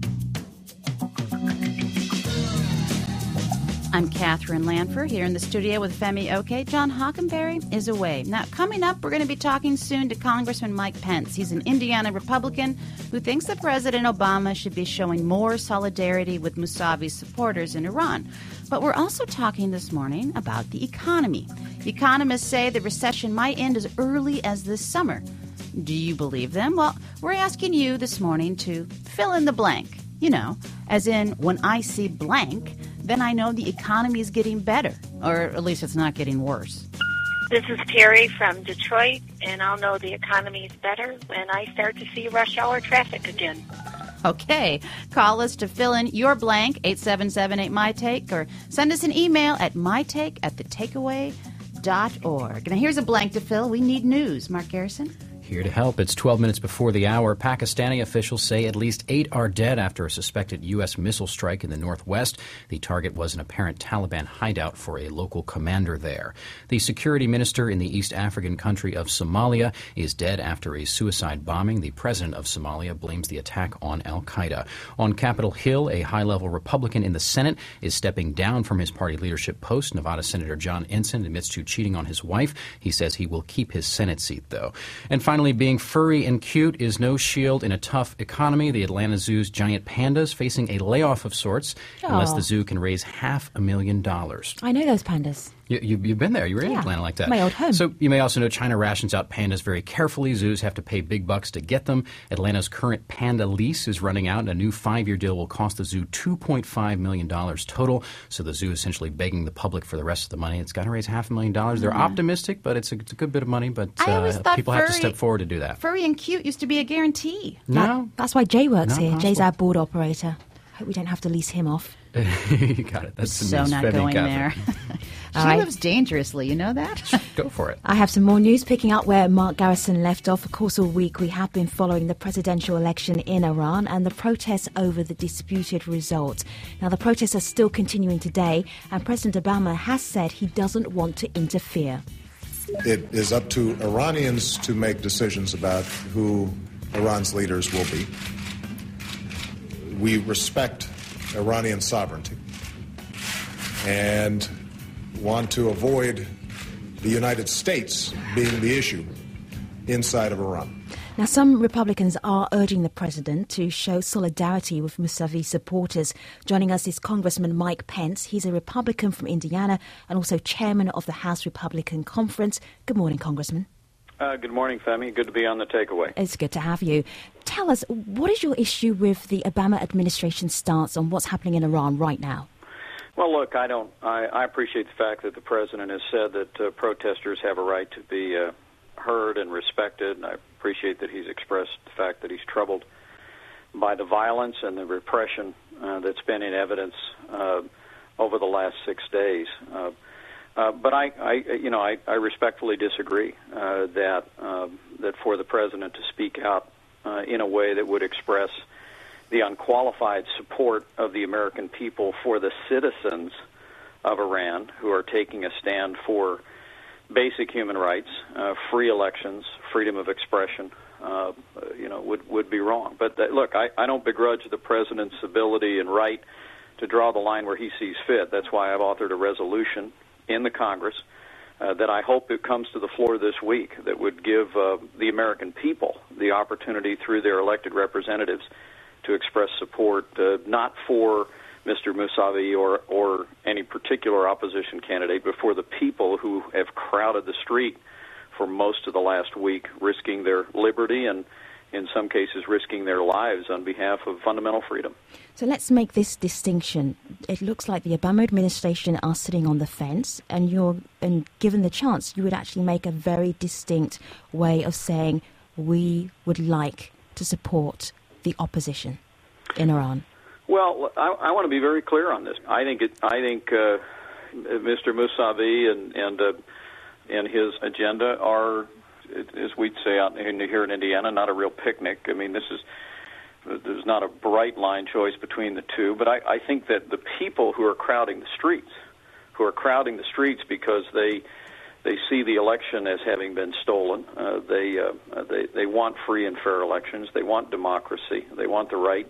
I'm Catherine Lanford here in the studio with Femi Oke. John Hockenberry is away. Now, coming up, we're going to be talking soon to Congressman Mike Pence. He's an Indiana Republican who thinks that President Obama should be showing more solidarity with Mousavi's supporters in Iran. But we're also talking this morning about the economy. Economists say the recession might end as early as this summer. Do you believe them? Well, we're asking you this morning to fill in the blank. You know, as in, when I see blank, then I know the economy is getting better, or at least it's not getting worse. This is Terry from Detroit, and I'll know the economy is better when I start to see rush hour traffic again. Okay. Call us to fill in your blank, eight seven seven eight, M Y take, or send us an email at mytake at the takeaway dot org. Now, here's a blank to fill. We need news. Mark Garrison? Here to help. It's twelve minutes before the hour. Pakistani officials say at least eight are dead after a suspected U S missile strike in the northwest. The target was an apparent Taliban hideout for a local commander there. The security minister in the East African country of Somalia is dead after a suicide bombing. The president of Somalia blames the attack on al-Qaeda. On Capitol Hill, a high-level Republican in the Senate is stepping down from his party leadership post. Nevada Senator John Ensign admits to cheating on his wife. He says he will keep his Senate seat, though. And finally, being furry and cute is no shield in a tough economy. The Atlanta Zoo's giant pandas facing a layoff of sorts Aww. unless the zoo can raise half a million dollars. I know those pandas. You, you, you've been there. You were in Yeah, Atlanta like that. my old home. So you may also know China rations out pandas very carefully. Zoos have to pay big bucks to get them. Atlanta's current panda lease is running out, and a new five-year deal will cost the zoo two point five million dollars total. So the zoo is essentially begging the public for the rest of the money. It's got to raise half a million dollars. They're Yeah. optimistic, but it's a, it's a good bit of money. But I always uh, thought people have to furry- step forward to do that. Furry and cute used to be a guarantee. No. That- that's why Jay works Not here. possible. Jay's our board operator. Hope we don't have to lease him off. You got it. That's the So news. not Femi going Catherine. there. She All right. lives dangerously, you know that? Go for it. I have some more news picking up where Mark Garrison left off. Of course, all week we have been following the presidential election in Iran and the protests over the disputed result. Now, the protests are still continuing today, and President Obama has said he doesn't want to interfere. It is up to Iranians to make decisions about who Iran's leaders will be. We respect Iranian sovereignty and want to avoid the United States being the issue inside of Iran. Now, some Republicans are urging the president to show solidarity with Mousavi supporters. Joining us is Congressman Mike Pence. He's a Republican from Indiana and also chairman of the House Republican Conference. Good morning, Congressman. Uh, good morning, Femi. Good to be on the takeaway. It's good to have you. Tell us, what is your issue with the Obama administration's stance on what's happening in Iran right now? Well, look, I don't. I, I appreciate the fact that the president has said that uh, protesters have a right to be uh, heard and respected, and I appreciate that he's expressed the fact that he's troubled by the violence and the repression uh, that's been in evidence uh, over the last six days. Uh, Uh, but I, I, you know, I, I respectfully disagree uh, that uh, that for the president to speak out uh, in a way that would express the unqualified support of the American people for the citizens of Iran who are taking a stand for basic human rights, uh, free elections, freedom of expression, uh, you know, would would be wrong. But that, look, I, I don't begrudge the president's ability and right to draw the line where he sees fit. That's why I've authored a resolution in the Congress uh, that I hope it comes to the floor this week that would give uh, the American people the opportunity through their elected representatives to express support uh, not for Mister Mousavi or, or any particular opposition candidate, but for the people who have crowded the street for most of the last week, risking their liberty and in some cases risking their lives on behalf of fundamental freedom. So let's make this distinction. It looks like the Obama administration are sitting on the fence, and you're, and given the chance, you would actually make a very distinct way of saying we would like to support the opposition in Iran. Well, I, I want to be very clear on this. I think it, I think uh, Mister Mousavi and and uh, and his agenda are, as we'd say out in, here in Indiana, not a real picnic. I mean, this is there's not a bright line choice between the two, but I, I think that the people who are crowding the streets, who are crowding the streets because they they see the election as having been stolen, uh, they uh, they they want free and fair elections, they want democracy, they want the right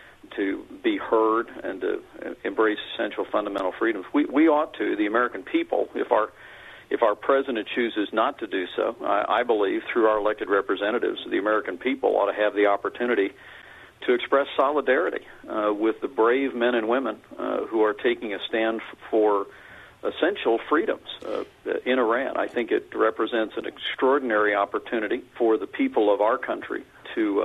to be heard and to embrace essential fundamental freedoms. We we ought to, the American people, if our If our president chooses not to do so, I, I believe through our elected representatives, the American people ought to have the opportunity to express solidarity uh, with the brave men and women uh, who are taking a stand f- for essential freedoms uh, in Iran. I think it represents an extraordinary opportunity for the people of our country to uh,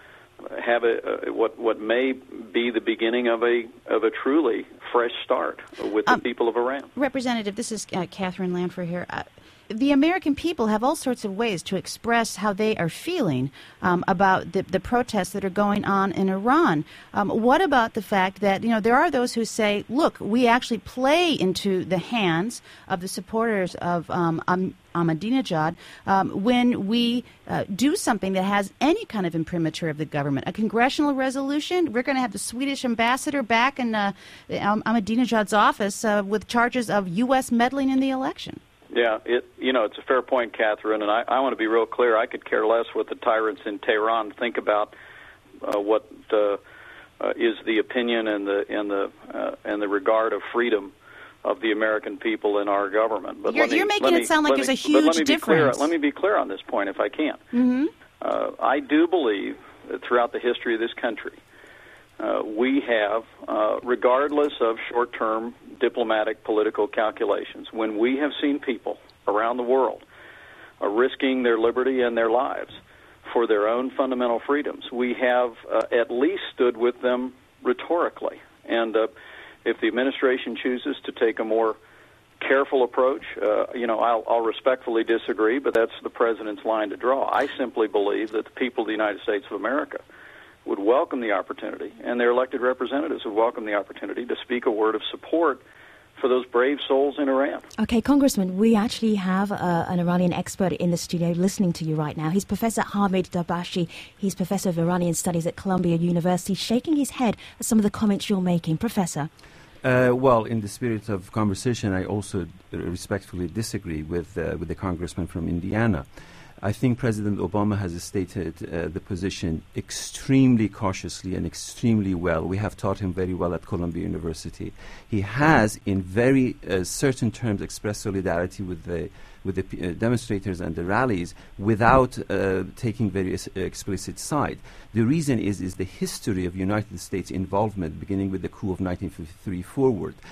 have a, a what what may be the beginning of a of a truly fresh start with the um, people of Iran. Representative, this is uh, Catherine Lanford here. Uh, the American people have all sorts of ways to express how they are feeling um, about the, the protests that are going on in Iran. Um, what about the fact that, you know, there are those who say, look, we actually play into the hands of the supporters of um, um, Ahmadinejad um, when we uh, do something that has any kind of imprimatur of the government. A congressional resolution, we're going to have the Swedish ambassador back in uh, Ahmadinejad's office uh, with charges of U S meddling in the election. Yeah, it you know, it's a fair point, Catherine, and I, I want to be real clear. I could care less what the tyrants in Tehran think about uh, what uh, uh, is the opinion and the and the uh, and the regard of freedom of the American people in our government. But you're, let me, you're making let it sound me, like there's me, a huge let me difference. Be clear, let me be clear on this point, if I can. Mm-hmm. Uh, I do believe that throughout the history of this country, uh, we have, uh, regardless of short-term diplomatic political calculations, when we have seen people around the world are risking their liberty and their lives for their own fundamental freedoms, we have uh, at least stood with them rhetorically. And uh, if the administration chooses to take a more careful approach, uh, you know, I'll, I'll respectfully disagree, but that's the president's line to draw. I simply believe that the people of the United States of America would welcome the opportunity, and their elected representatives would welcome the opportunity to speak a word of support for those brave souls in Iran. Okay, Congressman, we actually have uh, an Iranian expert in the studio listening to you right now. He's Professor Hamid Dabashi. He's Professor of Iranian Studies at Columbia University, shaking his head at some of the comments you're making. Professor? Uh, well, in the spirit of conversation, I also respectfully disagree with uh, with the congressman from Indiana. I think President Obama has stated uh, the position extremely cautiously and extremely well. We have taught him very well at Columbia University. He has, in very uh, certain terms, expressed solidarity with the with the uh, demonstrators and the rallies without uh, taking very uh, explicit side. The reason is is the history of United States involvement, beginning with the coup of nineteen fifty-three forward.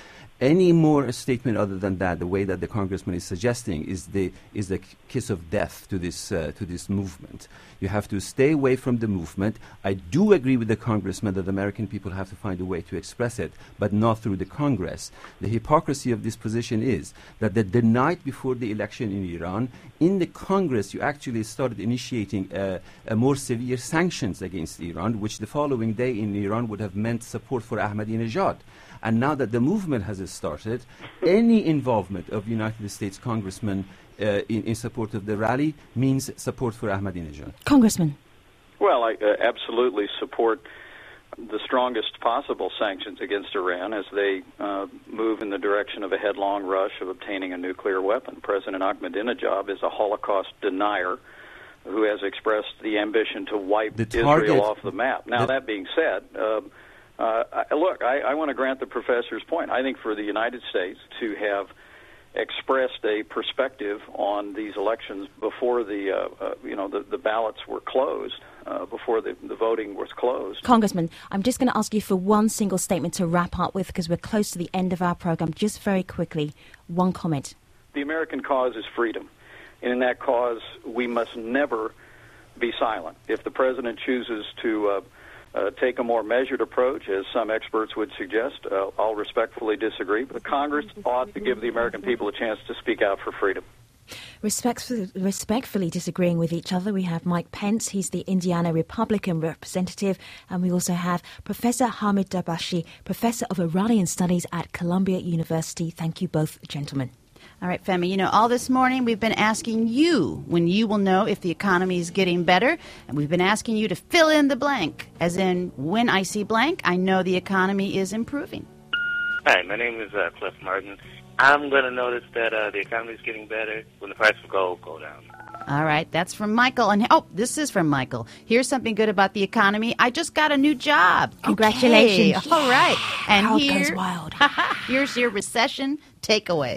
Any more statement other than that, the way that the congressman is suggesting, is the is the kiss of death to this uh, to this movement. You have to stay away from the movement. I do agree with the congressman that the American people have to find a way to express it, but not through the Congress. The hypocrisy of this position is that the, the night before the election in Iran, in the Congress, you actually started initiating uh, a more severe sanctions against Iran, which the following day in Iran would have meant support for Ahmadinejad. And now that the movement has started, any involvement of United States congressmen uh, in, in support of the rally means support for Ahmadinejad. Congressman. Well, I uh, absolutely support the strongest possible sanctions against Iran as they uh, move in the direction of a headlong rush of obtaining a nuclear weapon. President Ahmadinejad is a Holocaust denier who has expressed the ambition to wipe Israel off the map. Now, that being said, uh, Uh, I, look, I, I want to grant the professor's point. I think for the United States to have expressed a perspective on these elections before the, uh, uh, you know, the, the ballots were closed, uh, before the, the voting was closed. Congressman, I'm just going to ask you for one single statement to wrap up with, because we're close to the end of our program. Just very quickly, one comment. The American cause is freedom. And in that cause, we must never be silent. If the president chooses to uh, Uh, take a more measured approach, as some experts would suggest, uh, I'll respectfully disagree. But the Congress ought to give the American people a chance to speak out for freedom. Respectfully, respectfully disagreeing with each other, we have Mike Pence. He's the Indiana Republican representative. And we also have Professor Hamid Dabashi, Professor of Iranian Studies at Columbia University. Thank you both, gentlemen. All right, Femi, you know, all this morning we've been asking you when you will know if the economy is getting better, and we've been asking you to fill in the blank, as in, when I see blank, I know the economy is improving. Hi, my name is uh, Cliff Martin. I'm going to notice that uh, the economy is getting better when the price of gold go down. All right, that's from Michael. And oh, this is from Michael. Here's something good about the economy. I just got a new job. Congratulations. Okay. All right. And Crowd here, goes wild. Here's your recession takeaway.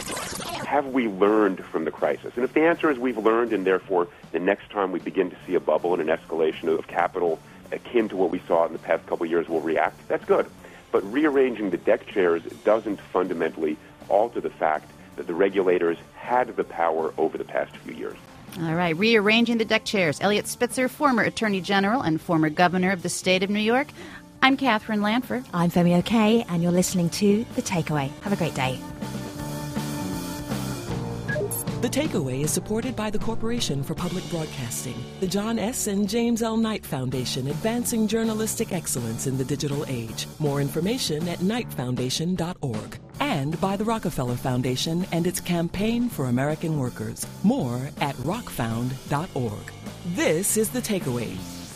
Have we learned from the crisis? And if the answer is we've learned, and therefore the next time we begin to see a bubble and an escalation of capital akin to what we saw in the past couple of years, we'll react, that's good. But rearranging the deck chairs doesn't fundamentally alter the fact that the regulators had the power over the past few years. All right, rearranging the deck chairs. Eliot Spitzer, former Attorney General and former Governor of the state of New York. I'm Catherine Lanford. I'm Femi Okey, and you're listening to The Takeaway. Have a great day. The Takeaway is supported by the Corporation for Public Broadcasting, the John S. and James L. Knight Foundation, advancing journalistic excellence in the digital age. More information at knight foundation dot org. And by the Rockefeller Foundation and its Campaign for American Workers. More at rock found dot org. This is The Takeaway.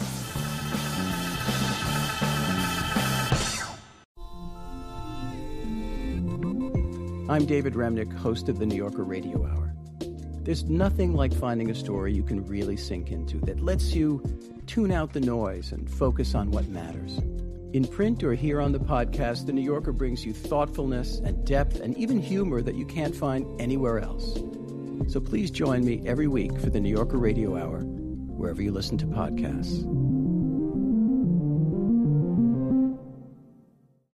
I'm David Remnick, host of the New Yorker Radio Hour. There's nothing like finding a story you can really sink into that lets you tune out the noise and focus on what matters. In print or here on the podcast, The New Yorker brings you thoughtfulness and depth and even humor that you can't find anywhere else. So please join me every week for the New Yorker Radio Hour, wherever you listen to podcasts.